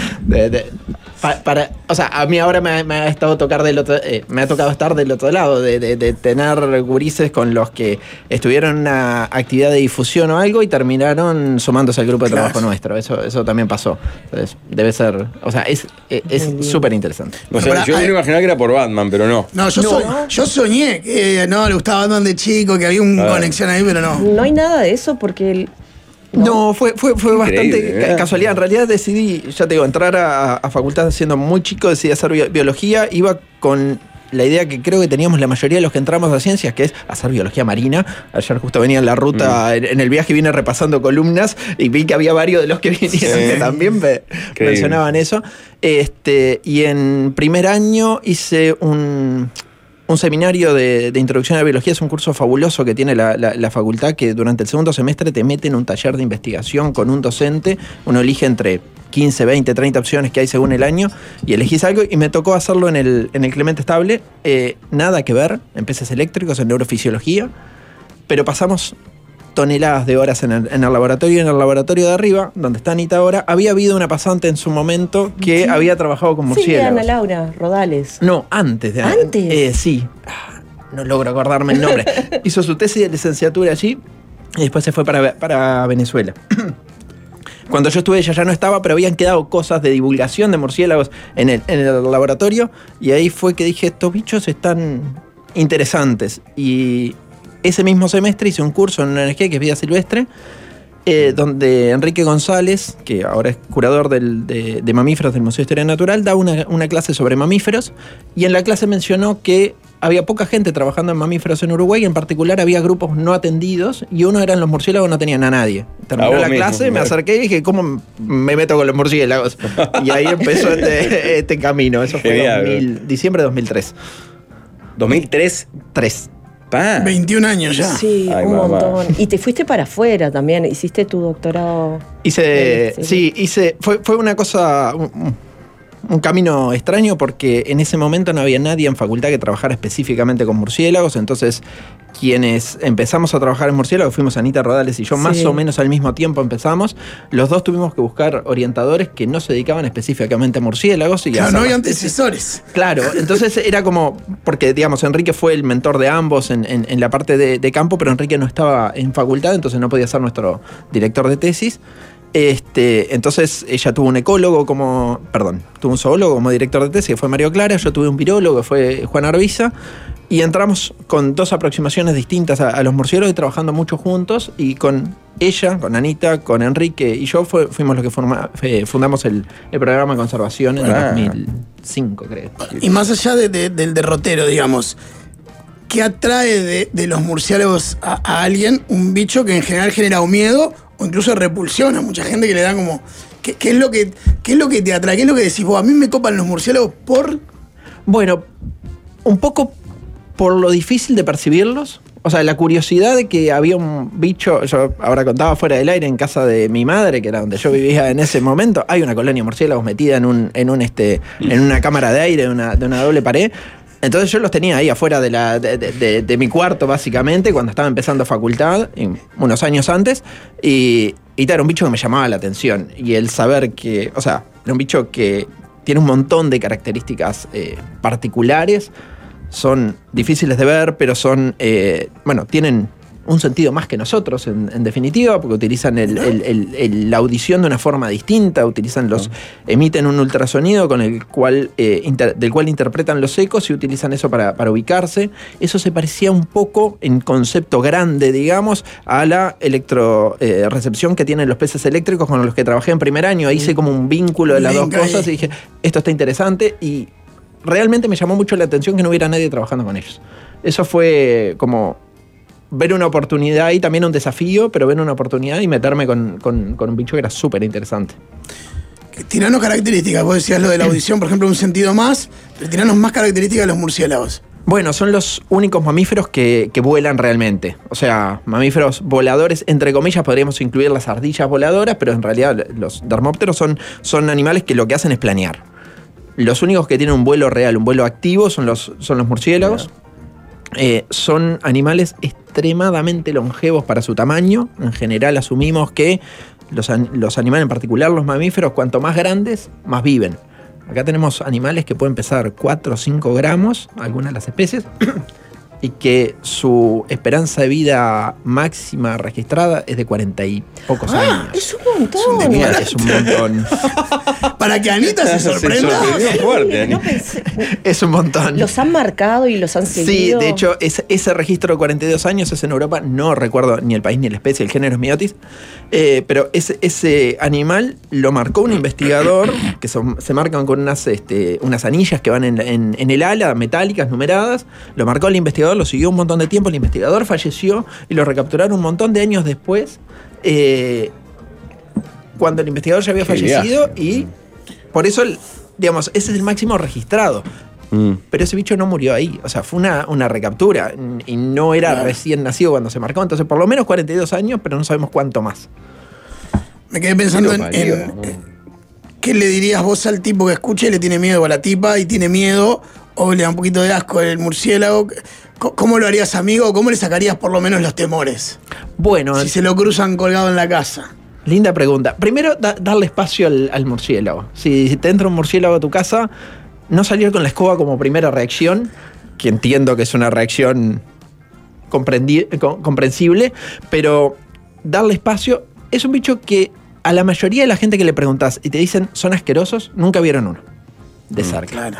O sea, a mí ahora me ha tocado estar del otro lado, de tener gurises con los que estuvieron en una actividad de difusión o algo y terminaron sumándose al grupo de trabajo nuestro. Eso también pasó. Entonces, debe ser, o sea, es súper interesante. O sea, yo me imaginaba que era por Batman, pero no. No, yo soñé que le gustaba Batman de chico, que había una conexión ahí, pero no. No hay nada de eso porque No, fue bastante casualidad. En realidad decidí, ya te digo, entrar a facultad siendo muy chico, decidí hacer biología. Iba con la idea que creo que teníamos la mayoría de los que entramos a ciencias, que es hacer biología marina. Ayer justo venía en la ruta, en el viaje vine repasando columnas y vi que había varios de los que vinieron que también mencionaban eso. Y en primer año hice un seminario de introducción a la biología. Es un curso fabuloso que tiene la facultad, que durante el segundo semestre te mete en un taller de investigación con un docente. Uno elige entre 15, 20, 30 opciones que hay según el año y elegís algo, y me tocó hacerlo en el Clemente Estable. Nada que ver, en peces eléctricos, en neurofisiología, pero pasamos toneladas de horas en el laboratorio. En el laboratorio de arriba, donde está Anita ahora, había habido una pasante en su momento que había trabajado con murciélagos. Sí, Ana Laura Rodales. No, antes. ¿Antes? Sí. No logro acordarme el nombre. Hizo su tesis de licenciatura allí y después se fue para Venezuela. Cuando yo estuve, ella ya no estaba, pero habían quedado cosas de divulgación de murciélagos en el laboratorio, y ahí fue que dije, estos bichos están interesantes. Y ese mismo semestre hice un curso en una ONG que es Vida Silvestre, donde Enrique González, que ahora es curador de mamíferos del Museo de Historia Natural, da una clase sobre mamíferos, y en la clase mencionó que había poca gente trabajando en mamíferos en Uruguay, en particular había grupos no atendidos y uno eran los murciélagos, no tenían a nadie. Terminó la clase, me acerqué y dije, ¿cómo me meto con los murciélagos? Y ahí empezó este camino. Eso fue diciembre de 2003. ¿2003? 3. 21 años ya. Sí, un montón. Y te fuiste para afuera también, hiciste tu doctorado. Fue una cosa, un camino extraño porque en ese momento no había nadie en facultad que trabajara específicamente con murciélagos, entonces quienes empezamos a trabajar en murciélagos fuimos Anita Rodales y yo, más o menos al mismo tiempo empezamos. Los dos tuvimos que buscar orientadores que no se dedicaban específicamente a murciélagos. Y no había antecesores. Claro, entonces era como, porque digamos, Enrique fue el mentor de ambos en la parte de campo, pero Enrique no estaba en facultad, entonces no podía ser nuestro director de tesis. Entonces ella tuvo un ecólogo tuvo un zoólogo como director de tesis, que fue Mario Clara, yo tuve un virólogo, que fue Juan Arbiza, y entramos con dos aproximaciones distintas a los murciélagos y trabajando mucho juntos, y con ella, con Anita, con Enrique y yo fuimos los que fundamos el programa de conservación en 2005, creo. Y más allá del derrotero, digamos, ¿qué atrae de los murciélagos a alguien? Un bicho que en general genera o miedo o incluso repulsión a mucha gente, que le da como... ¿Qué es lo que te atrae? ¿Qué es lo que decís vos? A mí me copan los murciélagos por... Bueno, un poco por lo difícil de percibirlos. O sea, la curiosidad de que había un bicho... Yo ahora contaba fuera del aire, en casa de mi madre, que era donde yo vivía en ese momento, hay una colonia de murciélagos metida en una cámara de aire de una doble pared. Entonces yo los tenía ahí afuera de mi cuarto, básicamente, cuando estaba empezando facultad, unos años antes, y era un bicho que me llamaba la atención. Y el saber que, o sea, era un bicho que tiene un montón de características particulares, son difíciles de ver, pero son, tienen un sentido más que nosotros, en definitiva, porque utilizan la audición de una forma distinta, emiten un ultrasonido con el cual, del cual interpretan los ecos y utilizan eso para ubicarse. Eso se parecía un poco, en concepto grande, digamos, a la electrorecepción que tienen los peces eléctricos con los que trabajé en primer año. Ahí hice como un vínculo de las dos cosas y dije, esto está interesante, y realmente me llamó mucho la atención que no hubiera nadie trabajando con ellos. Eso fue como ver una oportunidad y también un desafío, pero ver una oportunidad y meterme con un bicho que era súper interesante. Tiranos características. Vos decías lo de la audición, por ejemplo, un sentido más, pero tiranos más características de los murciélagos. Bueno, son los únicos mamíferos que vuelan realmente. O sea, mamíferos voladores, entre comillas, podríamos incluir las ardillas voladoras, pero en realidad los dermópteros son animales que lo que hacen es planear. Los únicos que tienen un vuelo real, un vuelo activo, son los murciélagos. Son animales extremadamente longevos para su tamaño. En general asumimos que los animales, en particular los mamíferos, cuanto más grandes, más viven. Acá tenemos animales que pueden pesar 4 o 5 gramos, algunas de las especies, y que su esperanza de vida máxima registrada es de 40 y pocos años. Es un montón. Es un montón. Para que Anita se sorprenda. Fuerte, es un montón. ¿Los han marcado y los han seguido? Sí, de hecho, ese registro de 42 años es en Europa. No recuerdo ni el país ni la especie, el género es Myotis. Pero ese animal lo marcó un investigador, que se marcan con unas anillas que van en el ala, metálicas, numeradas. Lo marcó el investigador, lo siguió un montón de tiempo. El investigador falleció y lo recapturaron un montón de años después, cuando el investigador ya había fallecido, y por eso, digamos, ese es el máximo registrado. Pero ese bicho no murió ahí. O sea, fue una recaptura y no era recién nacido cuando se marcó. Entonces, por lo menos 42 años, pero no sabemos cuánto más. Me quedé pensando en ¿qué le dirías vos al tipo que escuche y le tiene miedo a la tipa y tiene miedo o le da un poquito de asco el murciélago? ¿Cómo lo harías amigo? ¿Cómo le sacarías por lo menos los temores? Bueno, si se lo cruzan colgado en la casa. Linda pregunta. Primero, darle espacio al murciélago. Si te entra un murciélago a tu casa, no salir con la escoba como primera reacción, que entiendo que es una reacción comprensible, pero darle espacio. Es un bicho que a la mayoría de la gente que le preguntás y te dicen son asquerosos, nunca vieron uno de cerca. Claro.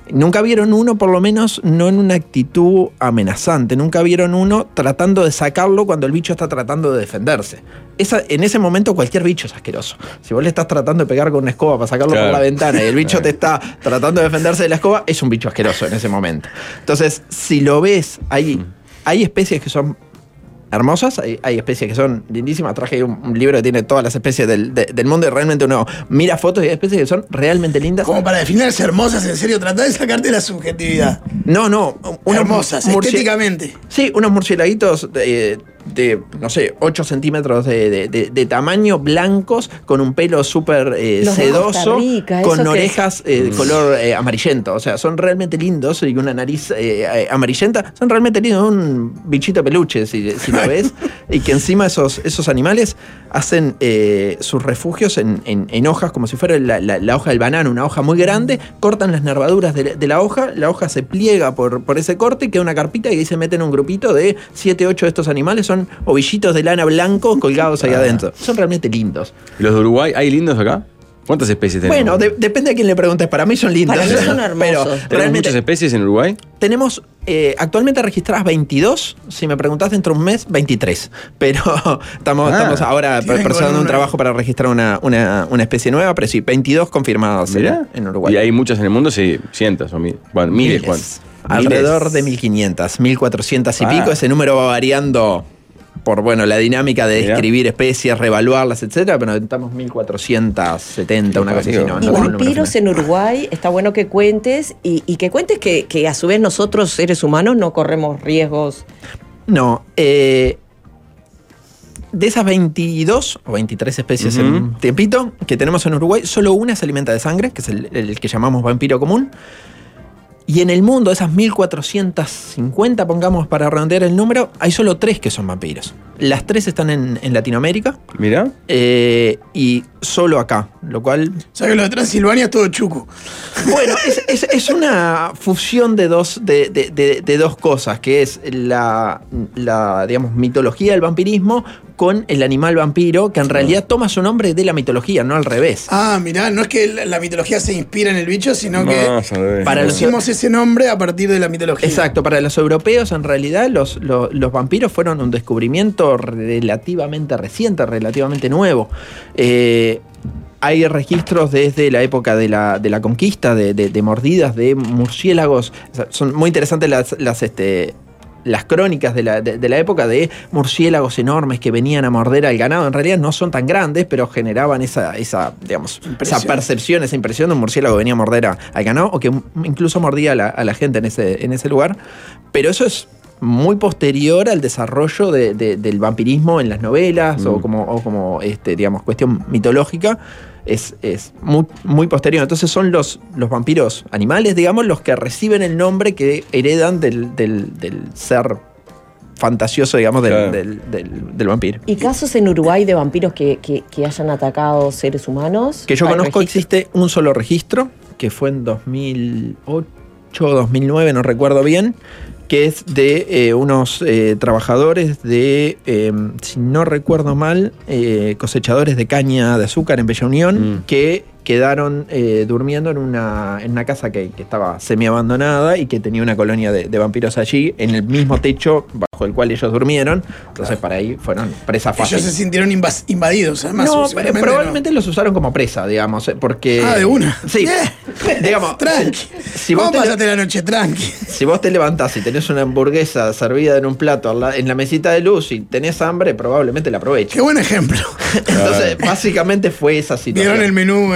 Nunca vieron uno, por lo menos, no en una actitud amenazante. Nunca vieron uno tratando de sacarlo cuando el bicho está tratando de defenderse. En ese momento cualquier bicho es asqueroso. Si vos le estás tratando de pegar con una escoba para sacarlo por la ventana y el bicho te está tratando de defenderse de la escoba, es un bicho asqueroso en ese momento. Entonces, si lo ves, hay especies que son hermosas, hay especies que son lindísimas. Traje un libro que tiene todas las especies del mundo y realmente uno mira fotos y hay especies que son realmente lindas. Como para definirse hermosas, en serio, tratá de sacarte la subjetividad. No. Hermosas, estéticamente. Sí, unos murciélaguitos de no sé, 8 centímetros de tamaño, blancos, con un pelo súper sedoso, con orejas color amarillento. O sea, son realmente lindos y una nariz amarillenta. Son realmente lindos, un bichito peluche, si lo ves. Y que encima esos animales hacen sus refugios en hojas, como si fuera la hoja del banano, una hoja muy grande, cortan las nervaduras de la hoja se pliega por ese corte, queda una carpita y ahí se meten un grupito de 7, 8 de estos animales. Son ovillitos de lana blanco colgados ahí adentro. Son realmente lindos. ¿Y los de Uruguay hay lindos acá? ¿Cuántas especies tenemos? Bueno, depende a quién le preguntes. Para mí son lindos. Para mí son hermosos. ¿Tenemos muchas especies en Uruguay? Tenemos actualmente registradas 22. Si me preguntás dentro de un mes, 23. Pero estamos ahora procesando un trabajo para registrar una especie nueva. Pero sí, 22 confirmadas en Uruguay. ¿Y hay muchas en el mundo? Sí, cientos o miles. Bueno, miles. Alrededor de 1.500, 1.400 y pico. Ese número va variando por la dinámica de describir especies, reevaluarlas, etcétera, pero estamos 1.470, una cosa así. Y vampiros en Uruguay, está bueno que cuentes y que cuentes que a su vez nosotros, seres humanos, no corremos riesgos. No, de esas 22 o 23 especies en un tiempito que tenemos en Uruguay, solo una se alimenta de sangre, que es el que llamamos vampiro común. Y en el mundo, esas 1.450, pongamos para redondear el número, hay solo 3 que son vampiros. Las 3 están en Latinoamérica. Mirá. Y solo acá, lo cual... O sea que lo de Transilvania es todo chuco. Bueno, es una fusión de dos cosas, que es la digamos, mitología del vampirismo con el animal vampiro, que en realidad toma su nombre de la mitología, no al revés. Ah, mirá, no es que la mitología se inspira en el bicho, sino que pusimos ese nombre a partir de la mitología. Exacto, para los europeos en realidad los vampiros fueron un descubrimiento relativamente reciente, relativamente nuevo. Hay registros desde la época de la conquista de mordidas de murciélagos. O sea, son muy interesantes las crónicas de la época de murciélagos enormes que venían a morder al ganado. En realidad no son tan grandes, pero generaban esa percepción, esa impresión de un murciélago que venía a morder al ganado o que incluso mordía a la gente en ese lugar. Pero eso es muy posterior al desarrollo del vampirismo en las novelas o como digamos, cuestión mitológica. Es muy, muy posterior. Entonces son los vampiros animales, digamos, los que reciben el nombre que heredan del ser fantasioso, digamos, del vampiro. ¿Y casos en Uruguay de vampiros que hayan atacado seres humanos? Que yo conozco, existe un solo registro, que fue en 2008 o 2009, no recuerdo bien, que es de unos trabajadores si no recuerdo mal, cosechadores de caña de azúcar en Bella Unión, que quedaron durmiendo en una casa que estaba semi-abandonada y que tenía una colonia de vampiros allí, en el mismo techo bajo el cual ellos durmieron. Entonces, para ahí fueron presa fácil. Ellos se sintieron invadidos, además. No, probablemente los usaron como presa, digamos, porque... Ah, de una. Sí. Digamos, tranqui. ¿Cómo pasaste la noche tranqui? Si vos te levantás y tenés una hamburguesa servida en un plato en la mesita de luz y tenés hambre, probablemente la aproveches. Qué buen ejemplo. Entonces, básicamente fue esa situación. Vieron el menú.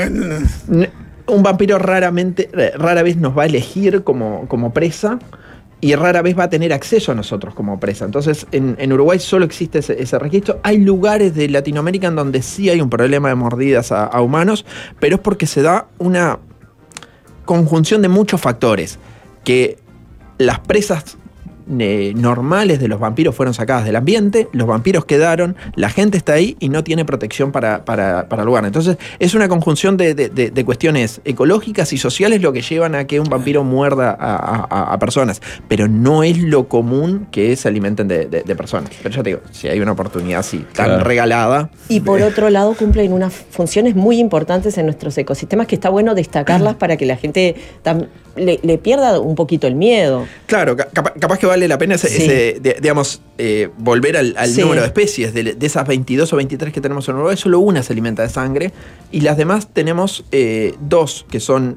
Un vampiro rara vez nos va a elegir como presa y rara vez va a tener acceso a nosotros como presa. Entonces, en Uruguay solo existe ese registro. Hay lugares de Latinoamérica en donde sí hay un problema de mordidas a humanos, pero es porque se da una conjunción de muchos factores. Que las presas normales de los vampiros fueron sacadas del ambiente, los vampiros quedaron, la gente está ahí y no tiene protección para el lugar. Entonces es una conjunción de cuestiones ecológicas y sociales lo que llevan a que un vampiro muerda a personas, pero no es lo común que se alimenten de personas. Pero yo te digo, si hay una oportunidad así tan regalada. Y por otro lado cumplen unas funciones muy importantes en nuestros ecosistemas que está bueno destacarlas para que la gente le pierda un poquito el miedo. Claro, capaz que vale la pena volver al número de especies. De esas 22 o 23 que tenemos en Uruguay, solo una se alimenta de sangre y las demás tenemos 2 que son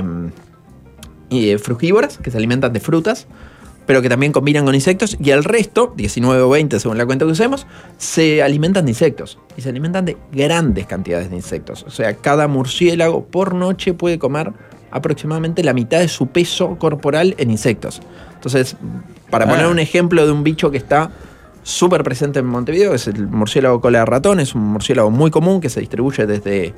frugívoras, que se alimentan de frutas, pero que también combinan con insectos, y el resto, 19 o 20 según la cuenta que usemos, se alimentan de insectos. Y se alimentan de grandes cantidades de insectos. O sea, cada murciélago por noche puede comer aproximadamente la mitad de su peso corporal en insectos. Entonces, para poner un ejemplo de un bicho que está súper presente en Montevideo, es el murciélago cola de ratón. Es un murciélago muy común que se distribuye desde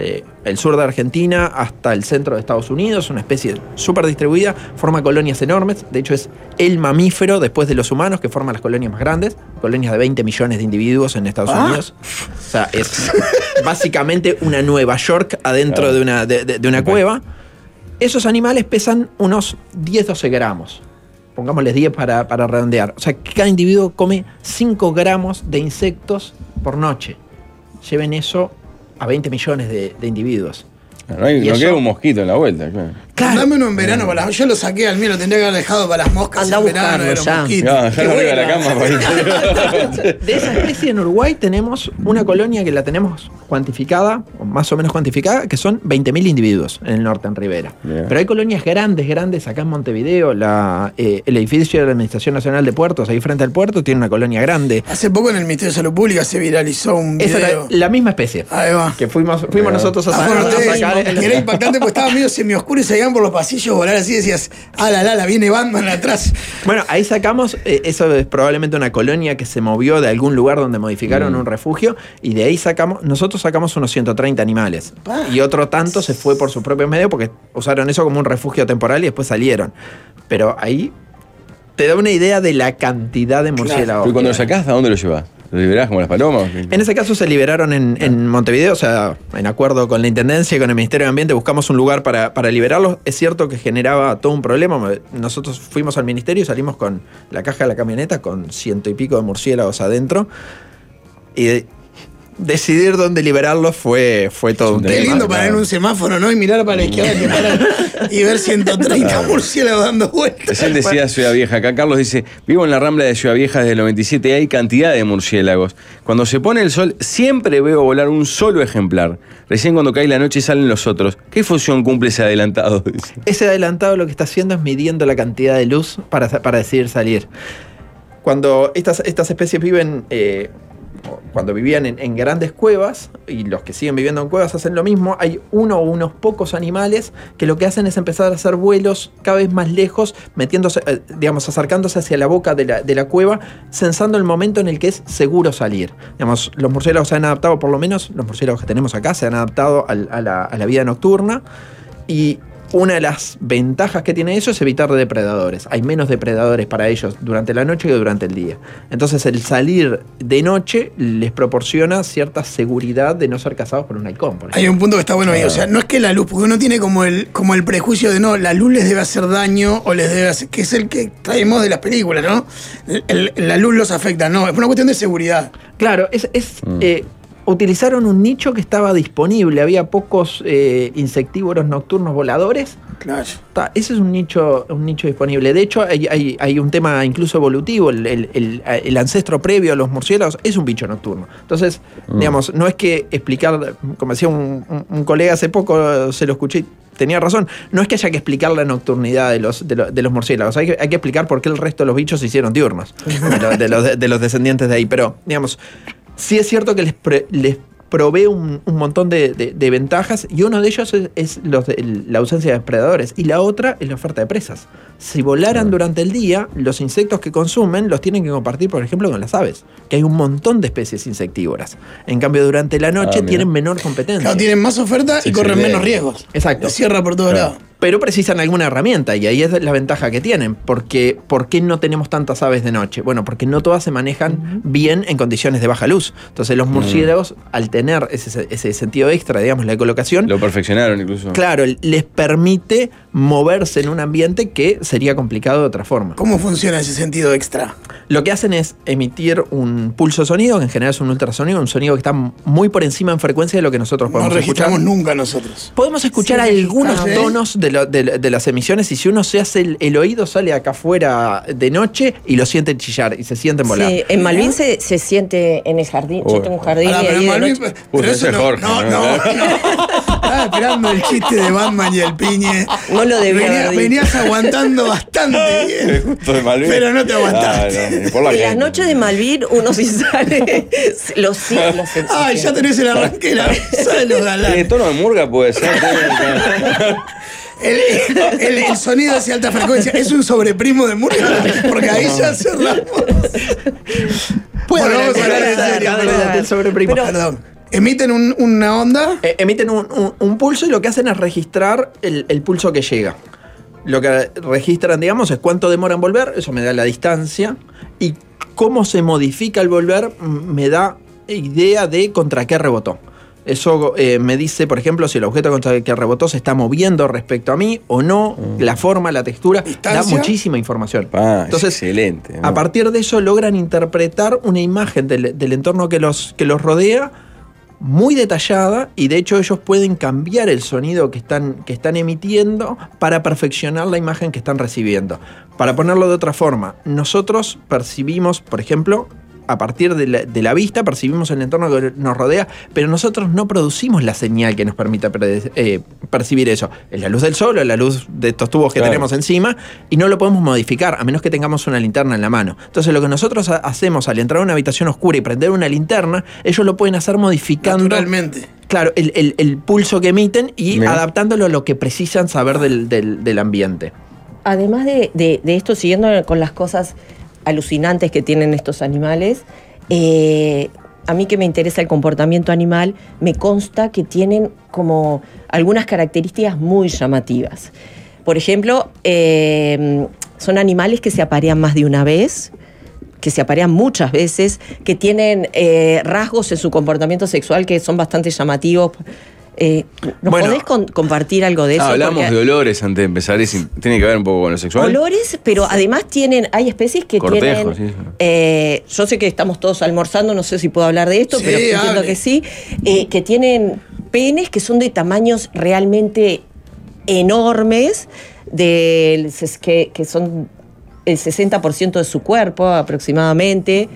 el sur de Argentina hasta el centro de Estados Unidos, una especie súper distribuida, forma colonias enormes. De hecho, es el mamífero después de los humanos que forma las colonias más grandes, colonias de 20 millones de individuos en Estados Unidos. O sea, es básicamente una Nueva York adentro de una cueva. Esos animales pesan unos 10-12 gramos. Pongámosles 10 para redondear. O sea, que cada individuo come 5 gramos de insectos por noche. Lleven eso a 20 millones de individuos. No queda un mosquito en la vuelta, claro. Dame uno en verano yo lo saqué al mío, lo tendría que haber dejado para las moscas. Anda en verano, buscarlo ya. Ya arriba de la cama. De esa especie en Uruguay tenemos una colonia que la tenemos cuantificada, o más o menos cuantificada, que son 20.000 individuos en el norte, en Rivera. Bien. Pero hay colonias grandes acá en Montevideo. El edificio de la Administración Nacional de Puertos, ahí frente al puerto, tiene una colonia grande. Hace poco en el Ministerio de Salud Pública se viralizó un video. Esa era la misma especie. Ahí va. Que fuimos nosotros a sacar. Y era impactante porque estaba medio semioscuro y se iban por los pasillos volar así y decías, la viene Batman atrás. Bueno, ahí sacamos, eso es probablemente una colonia que se movió de algún lugar donde modificaron un refugio, y de ahí nosotros sacamos unos 130 animales. Y otro tanto se fue por su propio medio porque usaron eso como un refugio temporal y después salieron. Pero ahí te da una idea de la cantidad de murciélagos. ¿Y cuando lo sacás, a dónde lo llevás? ¿Lo liberás como las palomas? En ese caso se liberaron en Montevideo, o sea, en acuerdo con la Intendencia y con el Ministerio de Ambiente buscamos un lugar para liberarlos. Es cierto que generaba todo un problema. Nosotros fuimos al ministerio y salimos con la caja de la camioneta con 100 y pico de murciélagos adentro. Y decidir dónde liberarlos fue todo un tema. Qué lindo parar en un semáforo, ¿no? Y mirar para la izquierda y ver 130 murciélagos dando vueltas. Recién decía Ciudad Vieja. Acá Carlos dice, vivo en la Rambla de Ciudad Vieja desde el 97 y hay cantidad de murciélagos. Cuando se pone el sol siempre veo volar un solo ejemplar. Recién cuando cae la noche salen los otros. ¿Qué función cumple ese adelantado? Ese adelantado lo que está haciendo es midiendo la cantidad de luz para decidir salir. Cuando estas especies viven... cuando vivían en grandes cuevas, y los que siguen viviendo en cuevas hacen lo mismo, hay unos pocos animales que lo que hacen es empezar a hacer vuelos cada vez más lejos, metiéndose, acercándose hacia la boca de la cueva, censando el momento en el que es seguro salir. Los murciélagos se han adaptado, por lo menos los murciélagos que tenemos acá, se han adaptado a la vida nocturna, y una de las ventajas que tiene eso es evitar depredadores. Hay menos depredadores para ellos durante la noche que durante el día. Entonces el salir de noche les proporciona cierta seguridad de no ser cazados por un halcón. Hay un punto que está bueno ahí. O sea, no es que la luz, porque uno tiene como el prejuicio de no, la luz les debe hacer daño o les debe hacer, que es el que traemos de las películas, ¿no? La luz los afecta, no, es una cuestión de seguridad. Claro, utilizaron un nicho que estaba disponible. Había pocos insectívoros nocturnos voladores. Claro. Ese es un nicho disponible. De hecho, hay un tema incluso evolutivo. El ancestro previo a los murciélagos es un bicho nocturno. Entonces, digamos, no es que explicar, como decía un colega hace poco, se lo escuché, tenía razón, no es que haya que explicar la nocturnidad de los murciélagos, hay que explicar por qué el resto de los bichos se hicieron diurnos, de los descendientes de ahí. Pero, digamos, sí es cierto que les provee un montón de ventajas, y uno de ellos es la ausencia de depredadores, y la otra es la oferta de presas. Si volaran durante el día, los insectos que consumen los tienen que compartir, por ejemplo, con las aves, que hay un montón de especies insectívoras. En cambio, durante la noche tienen menor competencia. Claro, tienen más oferta y corren menos riesgos. Exacto. Se cierra por todos lados. pero precisan alguna herramienta y ahí es la ventaja que tienen. Porque, ¿por qué no tenemos tantas aves de noche? Bueno, porque no todas se manejan bien en condiciones de baja luz. Entonces los murciélagos, al tener ese sentido extra, digamos, la ecolocación... Lo perfeccionaron incluso. Claro, les permite moverse en un ambiente que sería complicado de otra forma. ¿Cómo funciona ese sentido extra? Lo que hacen es emitir un pulso sonido, que en general es un ultrasonido, un sonido que está muy por encima en frecuencia de lo que nosotros podemos escuchar. No registramos nunca nosotros. Podemos escuchar algunos tonos de las emisiones y si uno se hace el oído sale acá afuera de noche y lo siente chillar y se siente volar. Sí, en Malvin se siente en el jardín. Yo tengo un jardín y ahí de noche. Pero eso Jorge. No. Estaba esperando el chiste de Batman y el Piñe. No lo debía haber Venías aguantando bastante bien. Pero no te aguantaste. En las noches de Malvin uno sí sale. Los Ay, ya tenés el arranque de la mesa de los galanes. ¿Qué tono de murga puede ser? El sonido hacia alta frecuencia es un sobreprimo de murga, porque ahí ya cerramos. Vamos a hablar en serio, del sobreprimo. Perdón. Emiten una onda. Emiten un pulso y lo que hacen es registrar el pulso que llega. Lo que registran, digamos, es cuánto demora en volver, eso me da la distancia, y cómo se modifica el volver me da idea de contra qué rebotó. Eso me dice, por ejemplo, si el objeto contra el que rebotó se está moviendo respecto a mí o no, la forma, la textura, ¿Distancia? da muchísima información. Entonces, excelente, ¿no? A partir de eso logran interpretar una imagen del entorno que los rodea muy detallada y de hecho ellos pueden cambiar el sonido que están emitiendo para perfeccionar la imagen que están recibiendo. Para ponerlo de otra forma, nosotros percibimos, por ejemplo, a partir de la vista, percibimos el entorno que nos rodea, pero nosotros no producimos la señal que nos permita percibir eso. Es la luz del sol o la luz de estos tubos que tenemos encima y no lo podemos modificar, a menos que tengamos una linterna en la mano. Entonces lo que nosotros hacemos al entrar a una habitación oscura y prender una linterna, ellos lo pueden hacer modificando... Naturalmente. Claro, el pulso que emiten y adaptándolo a lo que precisan saber del ambiente. Además de esto, siguiendo con las cosas alucinantes que tienen estos animales, a mí que me interesa el comportamiento animal, me consta que tienen como algunas características muy llamativas. Por ejemplo, son animales que se aparean más de una vez, que se aparean muchas veces, que tienen rasgos en su comportamiento sexual que son bastante llamativos. ¿Nos podés compartir algo de eso? Hablamos de olores antes de empezar. ¿Tiene que ver un poco con lo sexual? Olores, pero además hay especies que Cortejo, tienen... yo sé que estamos todos almorzando, no sé si puedo hablar de esto, pero entiendo que sí. Que tienen penes que son de tamaños realmente enormes, que son el 60% de su cuerpo aproximadamente.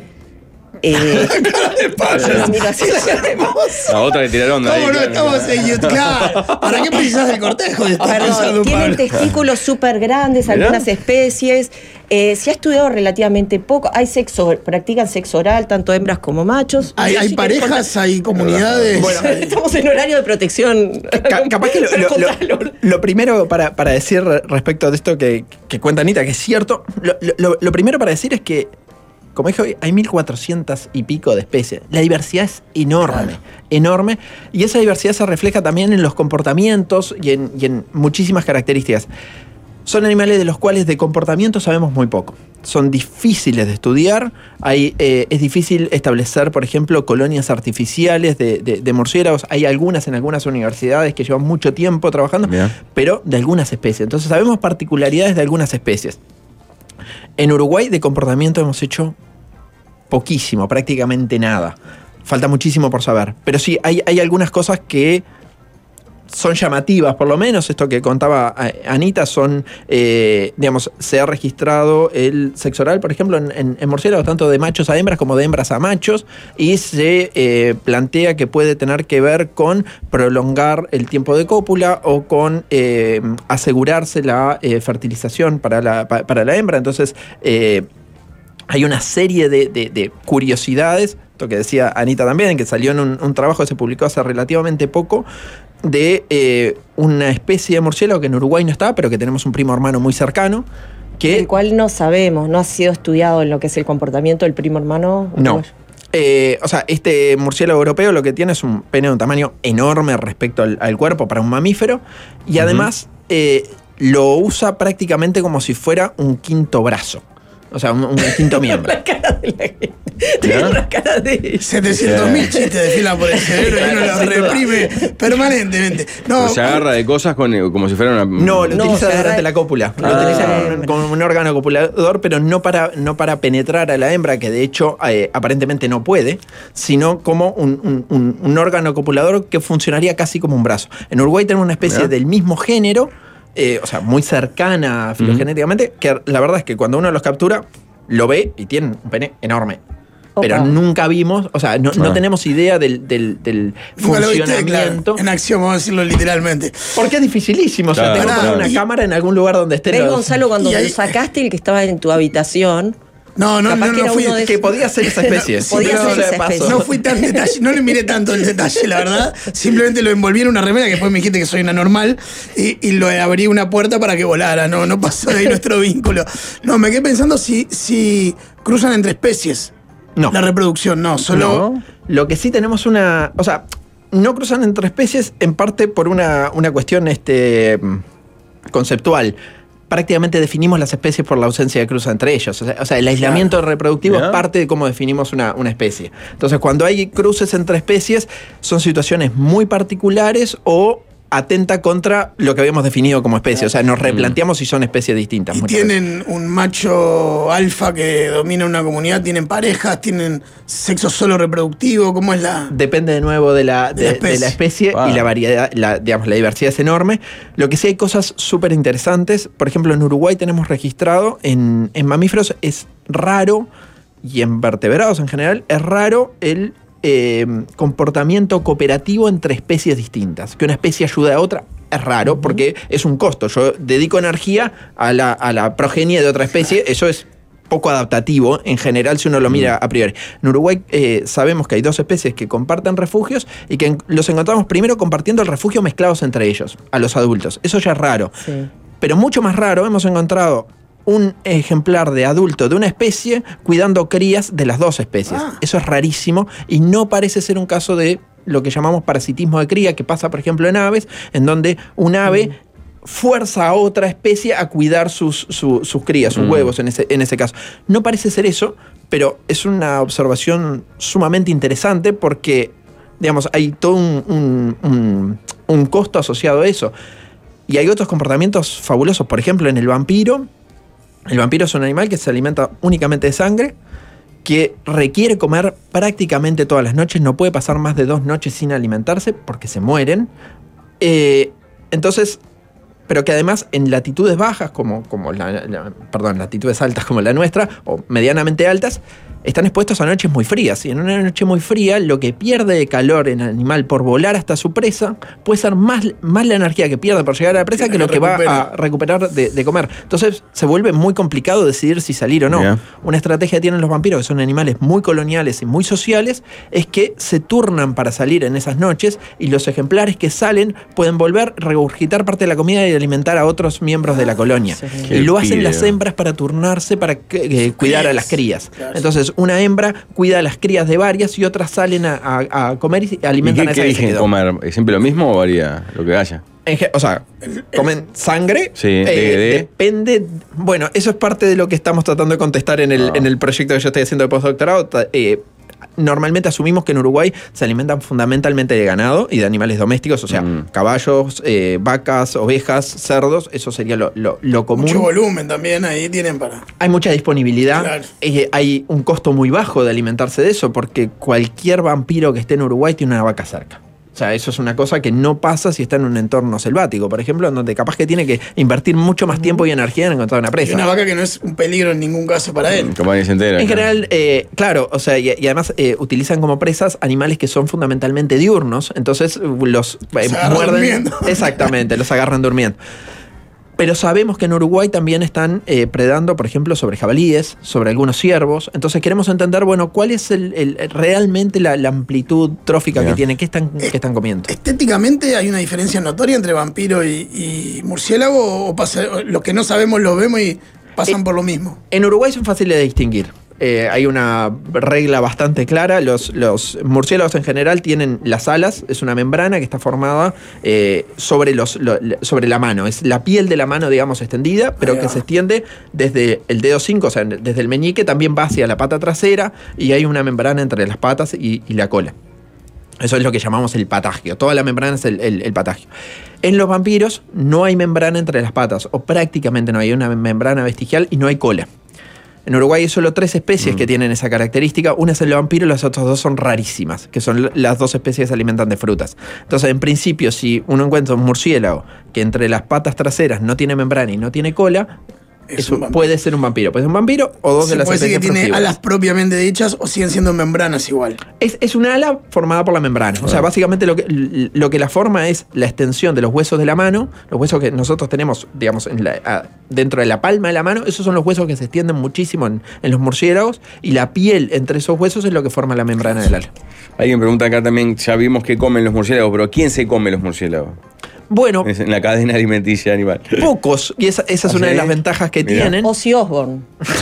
La otra le tiraron. ¿Cómo no estamos en YouTube? Claro. ¿Para qué precisas del cortejo? Perdón, tienen testículos súper grandes, algunas especies. Se ha estudiado relativamente poco. Practican sexo oral, tanto hembras como machos. Hay parejas, hay comunidades. Bueno, estamos en horario de protección. Capaz que lo primero para decir respecto de esto que cuenta Anita, que es cierto, lo primero para decir es que, como dije, hay 1.400 y pico de especies. La diversidad es enorme, enorme. Y esa diversidad se refleja también en los comportamientos y en muchísimas características. Son animales de los cuales de comportamiento sabemos muy poco. Son difíciles de estudiar. Es difícil establecer, por ejemplo, colonias artificiales de murciélagos. Hay algunas en algunas universidades que llevan mucho tiempo trabajando, pero de algunas especies. Entonces sabemos particularidades de algunas especies. En Uruguay de comportamiento hemos hecho poquísimo, prácticamente nada. Falta muchísimo por saber. Pero sí, hay algunas cosas que son llamativas, por lo menos. Esto que contaba Anita son, digamos, se ha registrado el sexo oral, por ejemplo, en murciélagos, tanto de machos a hembras como de hembras a machos, y se plantea que puede tener que ver con prolongar el tiempo de cópula o con asegurarse la fertilización para la hembra. Entonces, hay una serie de curiosidades, esto que decía Anita también, que salió en un trabajo que se publicó hace relativamente poco, de una especie de murciélago que en Uruguay no está, pero que tenemos un primo hermano muy cercano. El cual no sabemos, no ha sido estudiado en lo que es el comportamiento del primo hermano. No. O sea, este murciélago europeo lo que tiene es un pene de un tamaño enorme respecto al cuerpo para un mamífero y además lo usa prácticamente como si fuera un quinto brazo. O sea, un quinto miembro. La cara de la gente. Tengo la cara de 700.000 chistes desfilan por el cerebro y uno los reprime permanentemente. No, Pero se agarra de cosas como si fuera una. No, lo utiliza se agarra durante la cópula. Lo utiliza como un órgano copulador, pero no para penetrar a la hembra, que de hecho aparentemente no puede, sino como un órgano copulador que funcionaría casi como un brazo. En Uruguay tenemos una especie del mismo género, o sea, muy cercana filogenéticamente, que la verdad es que cuando uno los captura, lo ve y tienen un pene enorme. Pero nunca vimos, o sea, no tenemos idea del nunca lo viste, funcionamiento. claro, en acción, vamos a decirlo literalmente. Porque es dificilísimo. O sea, Claro, tengo que poner una cámara en algún lugar donde esté. ¿Ves, Gonzalo, cuando Y ahí- lo sacaste el que estaba en tu habitación? No Capaz que era fui. uno de Que podía ser esa especie. Sí, Podía pero ser esa especie. No fui tan detalle, no le miré tanto el detalle, la verdad. Simplemente lo envolví en una remera que después me dijiste que soy una normal y lo abrí una puerta para que volara. No pasó de ahí nuestro vínculo. No, me quedé pensando si cruzan entre especies. No. La reproducción, no, solo. No. Lo que sí tenemos una. O sea, no cruzan entre especies en parte por una cuestión conceptual. Prácticamente definimos las especies por la ausencia de cruza entre ellos. O sea, el aislamiento reproductivo es parte de cómo definimos una especie. Entonces, cuando hay cruces entre especies, son situaciones muy particulares o atenta contra lo que habíamos definido como especie. O sea, nos replanteamos si son especies distintas. Y muchas tienen un macho alfa que domina una comunidad, tienen parejas, tienen sexo solo reproductivo, ¿cómo es la...? Depende de nuevo de la especie Wow. y la variedad, la diversidad es enorme. Lo que sí hay cosas súper interesantes. Por ejemplo, en Uruguay tenemos registrado en mamíferos, es raro, y en vertebrados en general, es raro el comportamiento cooperativo entre especies distintas. Que una especie ayude a otra es raro porque es un costo. Yo dedico energía a la progenie de otra especie, eso es poco adaptativo en general si uno lo mira a priori. En Uruguay sabemos que hay dos especies que comparten refugios y que los encontramos primero compartiendo el refugio mezclados entre ellos, a los adultos. Eso ya es raro. Sí. Pero mucho más raro, hemos encontrado un ejemplar de adulto de una especie cuidando crías de las dos especies. Eso es rarísimo y no parece ser un caso de lo que llamamos parasitismo de cría, que pasa, por ejemplo, en aves, en donde un ave fuerza a otra especie a cuidar sus crías, sus huevos en ese caso. No parece ser eso, pero es una observación sumamente interesante porque, digamos, hay todo un costo asociado a eso. Y hay otros comportamientos fabulosos. Por ejemplo, en el vampiro. El vampiro es un animal que se alimenta únicamente de sangre, que requiere comer prácticamente todas las noches, no puede pasar más de 2 noches sin alimentarse porque se mueren. Entonces, pero que además en latitudes bajas, latitudes altas como la nuestra, o medianamente altas, están expuestos a noches muy frías. Y en una noche muy fría, lo que pierde de calor en el animal por volar hasta su presa puede ser más la energía que pierde por llegar a la presa que lo que va a recuperar de comer. Entonces se vuelve muy complicado decidir si salir o no. Yeah. Una estrategia que tienen los vampiros, que son animales muy coloniales y muy sociales, es que se turnan para salir en esas noches y los ejemplares que salen pueden volver, regurgitar parte de la comida y alimentar a otros miembros de la colonia. Sí. Y lo hacen Qué las pibe. hembras para turnarse, para cuidar a las crías. Entonces, una hembra cuida a las crías de varias y otras salen a comer y ¿Y alimentan a qué esa que se eligen quedó. comer? ¿Es siempre lo mismo o varía lo que haya? O sea, comen sangre. Sí, de- Depende. Bueno, eso es parte de lo que estamos tratando de contestar en el proyecto que yo estoy haciendo de postdoctorado. Normalmente asumimos que en Uruguay se alimentan fundamentalmente de ganado y de animales domésticos, o sea, caballos, vacas, ovejas, cerdos, eso sería lo común. Mucho volumen también ahí tienen para. Hay mucha disponibilidad, Claro. Hay un costo muy bajo de alimentarse de eso, porque cualquier vampiro que esté en Uruguay tiene una vaca cerca. O sea, eso es una cosa que no pasa si está en un entorno selvático, por ejemplo, en donde capaz que tiene que invertir mucho más tiempo y energía en encontrar una Y presa. una vaca que no es un peligro en ningún caso para él. Como nadie se entera. En general, claro, o sea, y además utilizan como presas animales que son fundamentalmente diurnos, entonces los agarran muerden. durmiendo. Exactamente, los agarran durmiendo. Pero sabemos que en Uruguay también están predando, por ejemplo, sobre jabalíes, sobre algunos ciervos. Entonces queremos entender, bueno, cuál es realmente la amplitud trófica que tienen, qué están comiendo. Estéticamente hay una diferencia notoria entre vampiro y murciélago o pasa, lo que no sabemos lo vemos y pasan por lo mismo. En Uruguay son fáciles de distinguir. hay una regla bastante clara. Los murciélagos en general tienen las alas, es una membrana que está formada sobre la mano. Es la piel de la mano, digamos, extendida, pero que se extiende desde el dedo 5, o sea, desde el meñique, también va hacia la pata trasera y hay una membrana entre las patas y la cola. Eso es lo que llamamos el patagio. Toda la membrana es el patagio. En los vampiros no hay membrana entre las patas, o prácticamente no hay una membrana vestigial y no hay cola. En Uruguay hay solo 3 especies que tienen esa característica. Una es el vampiro y las otras 2 son rarísimas, que son las 2 especies que se alimentan de frutas. Entonces, en principio, si uno encuentra un murciélago que entre las patas traseras no tiene membrana y no tiene cola, eso puede ser un vampiro. Puede ser un vampiro o 2 de las especies. ¿Puede ser que tiene alas propiamente dichas o siguen siendo membranas igual? Es una ala formada por la membrana. O sea, básicamente lo que la forma es la extensión de los huesos de la mano. Los huesos que nosotros tenemos, digamos, dentro de la palma de la mano, esos son los huesos que se extienden muchísimo en los murciélagos, y la piel entre esos huesos es lo que forma la membrana del ala. Alguien pregunta acá también, ya vimos que comen los murciélagos, pero ¿quién se come los murciélagos? Bueno, en la cadena alimenticia animal. Pocos, y esa es una de las ventajas que tienen. Ozzy Osbourne.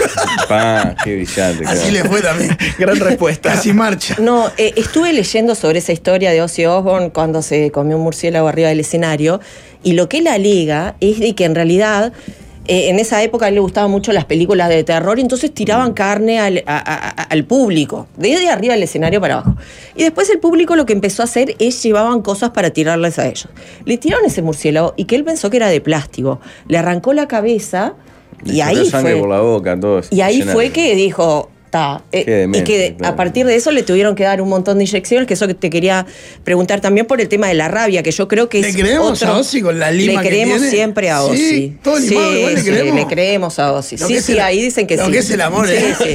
Qué brillante. Así le fue también. Gran respuesta. Casi marcha. No, estuve leyendo sobre esa historia de Ozzy Osbourne cuando se comió un murciélago arriba del escenario, y lo que él alega es de que en realidad en esa época a él le gustaban mucho las películas de terror, y entonces tiraban carne al público, desde arriba del escenario para abajo. Y después el público lo que empezó a hacer es llevaban cosas para tirarles a ellos. Le tiraron ese murciélago y que él pensó que era de plástico. Le arrancó la cabeza y ahí sangre por la boca, todo. Y ahí fue que dijo... y que a partir de eso le tuvieron que dar un montón de inyecciones, que eso que te quería preguntar también por el tema de la rabia, que yo creo que ¿Le creemos a Ozzy con la lima que tiene? Le creemos siempre a Ozzy. Sí, todo limado, igual le creemos. Le creemos a Ozzy. Sí, ahí dicen que sí. Lo que es el amor, sí.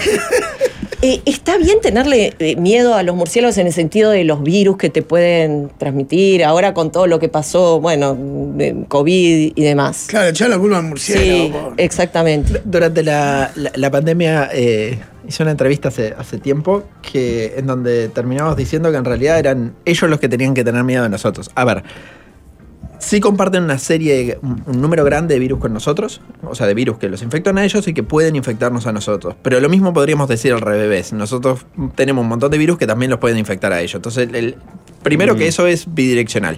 ¿Está bien tenerle miedo a los murciélagos en el sentido de los virus que te pueden transmitir ahora con todo lo que pasó, bueno, COVID y demás? Claro, echar la culpa al murciélago. Sí, exactamente. Durante la pandemia hice una entrevista hace tiempo en donde terminamos diciendo que en realidad eran ellos los que tenían que tener miedo de nosotros. A ver, sí comparten un número grande de virus con nosotros, o sea, de virus que los infectan a ellos y que pueden infectarnos a nosotros. Pero lo mismo podríamos decir al revés. Nosotros tenemos un montón de virus que también los pueden infectar a ellos. Entonces, primero que eso es bidireccional.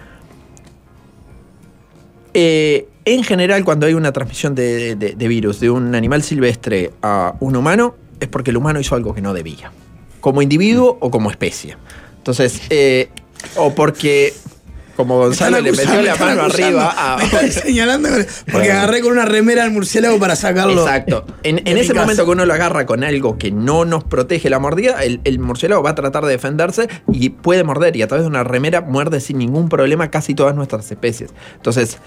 En general, cuando hay una transmisión de virus de un animal silvestre a un humano, es porque el humano hizo algo que no debía, como individuo o como especie. Entonces, o porque... Como Gonzalo le metió la mano arriba. Me están señalando porque agarré con una remera al murciélago para sacarlo. Exacto. En ese momento que uno lo agarra con algo que no nos protege la mordida, el murciélago va a tratar de defenderse y puede morder. Y a través de una remera muerde sin ningún problema casi todas nuestras especies. Entonces,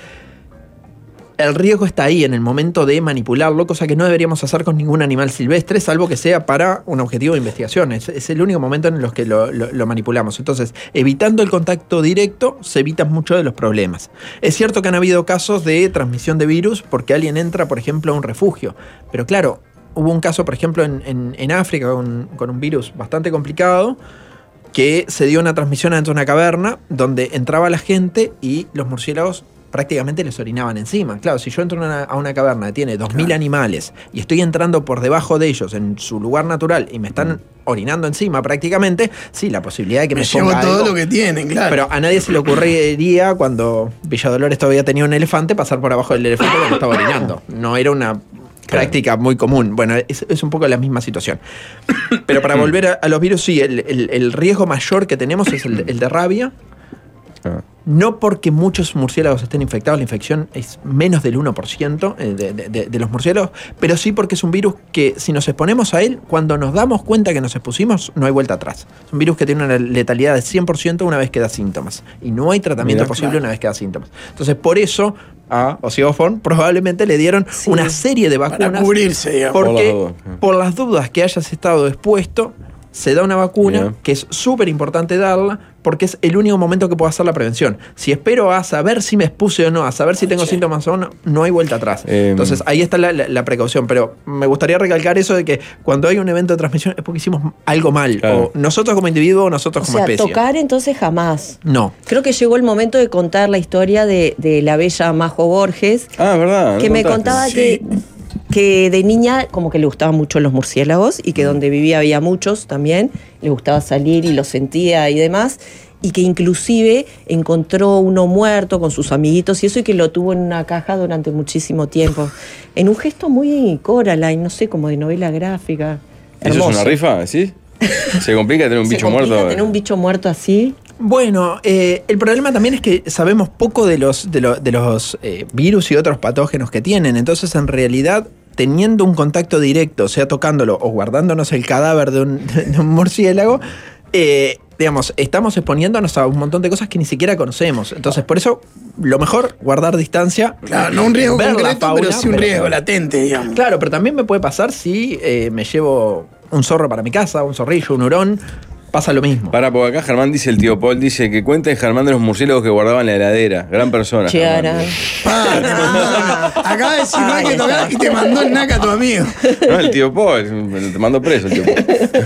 el riesgo está ahí en el momento de manipularlo, cosa que no deberíamos hacer con ningún animal silvestre, salvo que sea para un objetivo de investigación. Es el único momento en los que lo manipulamos. Entonces, evitando el contacto directo, se evitan muchos de los problemas. Es cierto que han habido casos de transmisión de virus porque alguien entra, por ejemplo, a un refugio. Pero claro, hubo un caso, por ejemplo, en África con un virus bastante complicado, que se dio una transmisión dentro de una caverna donde entraba la gente y los murciélagos prácticamente les orinaban encima. Claro, si yo entro a una caverna que tiene 2.000 animales y estoy entrando por debajo de ellos en su lugar natural y me están orinando encima prácticamente, sí, la posibilidad de que me llevo ponga todo algo, lo que tienen, claro. Pero a nadie se le ocurriría, cuando Villa Dolores todavía tenía un elefante, pasar por abajo del elefante cuando estaba orinando. No era una práctica muy común. Bueno, es un poco la misma situación. Pero para volver a los virus, sí, el riesgo mayor que tenemos es el de rabia. No porque muchos murciélagos estén infectados, la infección es menos del 1% de los murciélagos, pero sí porque es un virus que, si nos exponemos a él, cuando nos damos cuenta que nos expusimos, no hay vuelta atrás. Es un virus que tiene una letalidad de 100% una vez que da síntomas. Y no hay tratamiento posible una vez que da síntomas. Entonces, por eso a Ozzy Osbourne probablemente le dieron una serie de vacunas. Para cubrirse, digamos. Porque por las dudas que hayas estado expuesto, se da una vacuna que es súper importante darla porque es el único momento que puedo hacer la prevención. Si espero a saber si me expuse o no, a saber si tengo síntomas o no, no hay vuelta atrás. Entonces ahí está la precaución. Pero me gustaría recalcar eso de que cuando hay un evento de transmisión es porque hicimos algo mal. O nosotros como individuo o nosotros como especie. Tocar entonces jamás. No. Creo que llegó el momento de contar la historia de la bella Majo Borges. Ah, verdad. Que me contaba que que de niña como que le gustaban mucho los murciélagos y que donde vivía había muchos también, le gustaba salir y los sentía y demás, y que inclusive encontró uno muerto con sus amiguitos y eso, y que lo tuvo en una caja durante muchísimo tiempo. En un gesto muy Coraline, no sé, como de novela gráfica. ¿Eso Hermoso. es una rifa? ¿Sí? ¿Se complica tener un bicho muerto? Tener un bicho muerto así. Bueno, el problema también es que sabemos poco de los virus y otros patógenos que tienen. Entonces, en realidad, teniendo un contacto directo, sea tocándolo o guardándonos el cadáver de un murciélago, digamos, estamos exponiéndonos a un montón de cosas que ni siquiera conocemos. Entonces, por eso, lo mejor, guardar distancia. Claro, no un riesgo ver la concreto, fauna, pero sí un riesgo latente, digamos. Claro, pero también me puede pasar si me llevo un zorro para mi casa, un zorrillo, un hurón. Pasa lo mismo. Porque acá Germán dice, el tío Paul dice que cuente Germán de los murciélagos que guardaban en la heladera. Gran persona. Chiara. Acaba de decir no hay que tocar y te mandó el naca a tu amigo. No, el tío Paul, te mandó preso el tío Paul.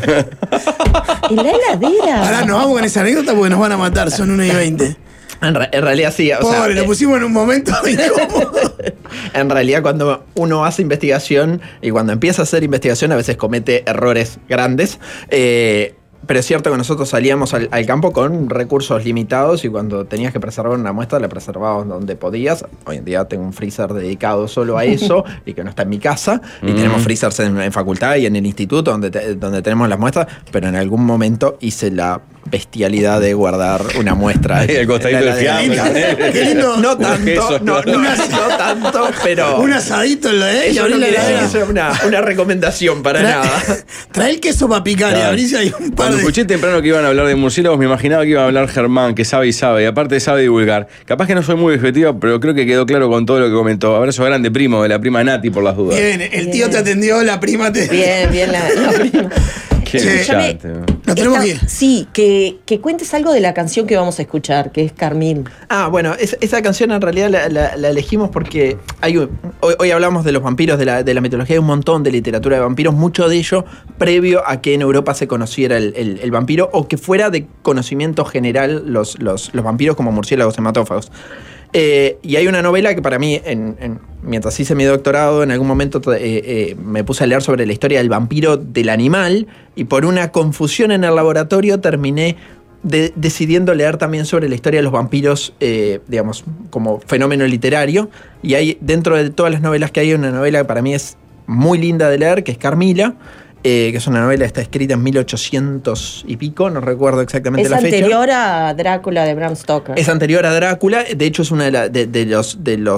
En la heladera. Ahora nos vamos con esa anécdota porque nos van a matar, son 1:20. En realidad sí. Pobre, lo pusimos en un momento incómodo. En realidad, cuando uno hace investigación y cuando empieza a hacer investigación, a veces comete errores grandes. Pero es cierto que nosotros salíamos al campo con recursos limitados y cuando tenías que preservar una muestra, la preservabas donde podías. Hoy en día tengo un freezer dedicado solo a eso y que no está en mi casa. Y tenemos freezers en facultad y en el instituto donde tenemos las muestras. Pero en algún momento hice la bestialidad de guardar una muestra. Ahí al costadito del fiambre. Qué lindo. No tanto, quesos, no tanto, pero... Un asadito en la Eso no quiere decir que sea una recomendación para nada. Trae el queso para picar y Claro. abrís ahí un par Cuando de... escuché temprano que iban a hablar de murciélagos, me imaginaba que iba a hablar Germán, que sabe y sabe, y aparte sabe divulgar. Capaz que no soy muy objetivo, pero creo que quedó claro con todo lo que comentó. Abrazo grande, primo, de la prima Nati, por las dudas. Bien, el tío te atendió, la prima te... Bien, la prima. Qué Che, brillante. Nos tenemos que ir. Sí, que cuentes algo de la canción que vamos a escuchar, que es Carmín. Bueno, esa canción en realidad la elegimos porque hoy hablamos de los vampiros, de la mitología, hay un montón de literatura de vampiros, mucho de ello previo a que en Europa se conociera el vampiro o que fuera de conocimiento general los vampiros como murciélagos hematófagos. Y hay una novela que para mí, mientras hice mi doctorado, en algún momento me puse a leer sobre la historia del vampiro del animal y por una confusión en el laboratorio terminé decidiendo leer también sobre la historia de los vampiros, digamos, como fenómeno literario. Y hay, dentro de todas las novelas que hay, una novela que para mí es muy linda de leer, que es Carmila. Que es una novela, está escrita en 1800 y pico, no recuerdo exactamente la fecha. Es anterior a Drácula de Bram Stoker. Es anterior a Drácula, de hecho es una de los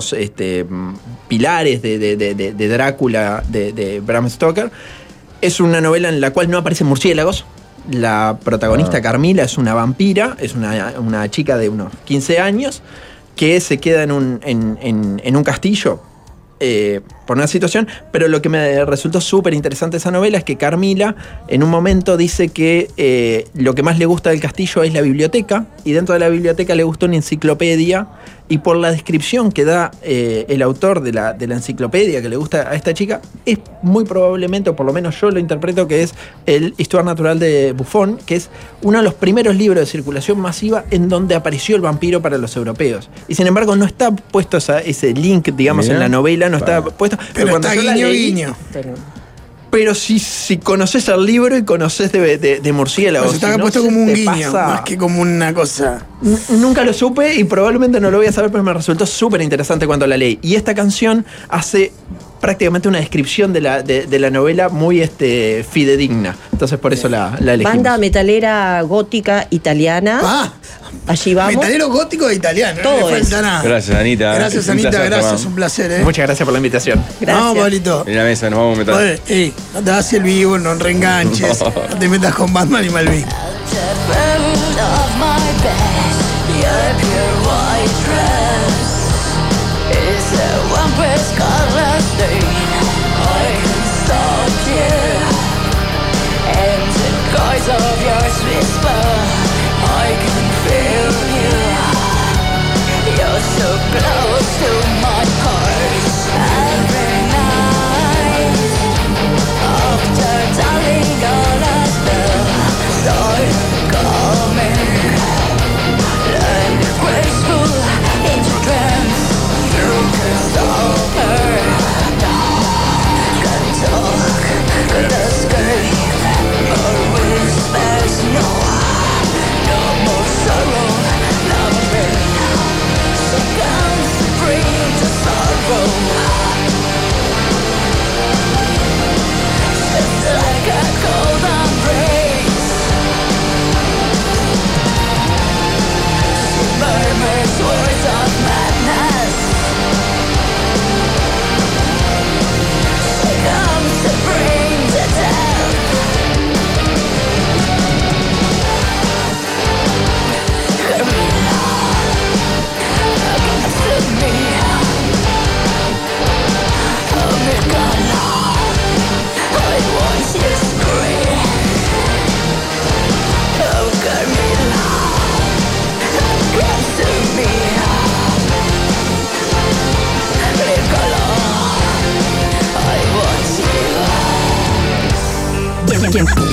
pilares de Drácula de Bram Stoker. Es una novela en la cual no aparecen murciélagos. La protagonista Carmila es una vampira, es una chica de unos 15 años que se queda en un castillo. Por una situación, pero lo que me resultó súper interesante de esa novela es que Carmila en un momento dice que lo que más le gusta del castillo es la biblioteca y dentro de la biblioteca le gusta una enciclopedia y por la descripción que da el autor de la enciclopedia que le gusta a esta chica es muy probablemente, o por lo menos yo lo interpreto, que es el Histoire Naturale de Buffon, que es uno de los primeros libros de circulación masiva en donde apareció el vampiro para los europeos y sin embargo no está puesto ese link, digamos, en la novela, no está puesto. Pero cuando está yo la guiño, leí, guiño. pero si conoces el libro y conoces de murciélagos. Pues está si no, puesto como un te guiño, pasa. más que como una cosa. Nunca lo supe y probablemente no lo voy a saber, pero me resultó súper interesante cuando la leí. Y esta canción hace prácticamente una descripción de la novela muy fidedigna. Entonces por eso la elegimos. Banda metalera gótica italiana. Allí vamos. Metalero gótico de italiano, Todo no le falta es. nada. Gracias, Anita. Gracias, Un Anita, placer, gracias, Germán. un placer, Muchas gracias por la invitación. Gracias. Vamos, Pablito. En la mesa, nos vamos a meter. Oye, no te hagas el vivo, no reenganches, no te metas con Batman y Malvin.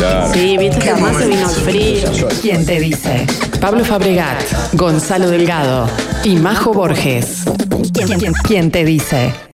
Claro. Sí, viste que además se vino el frío. ¿Quién te dice? Pablo Fabregat, Gonzalo Delgado y Majo Borges. ¿Quién te dice?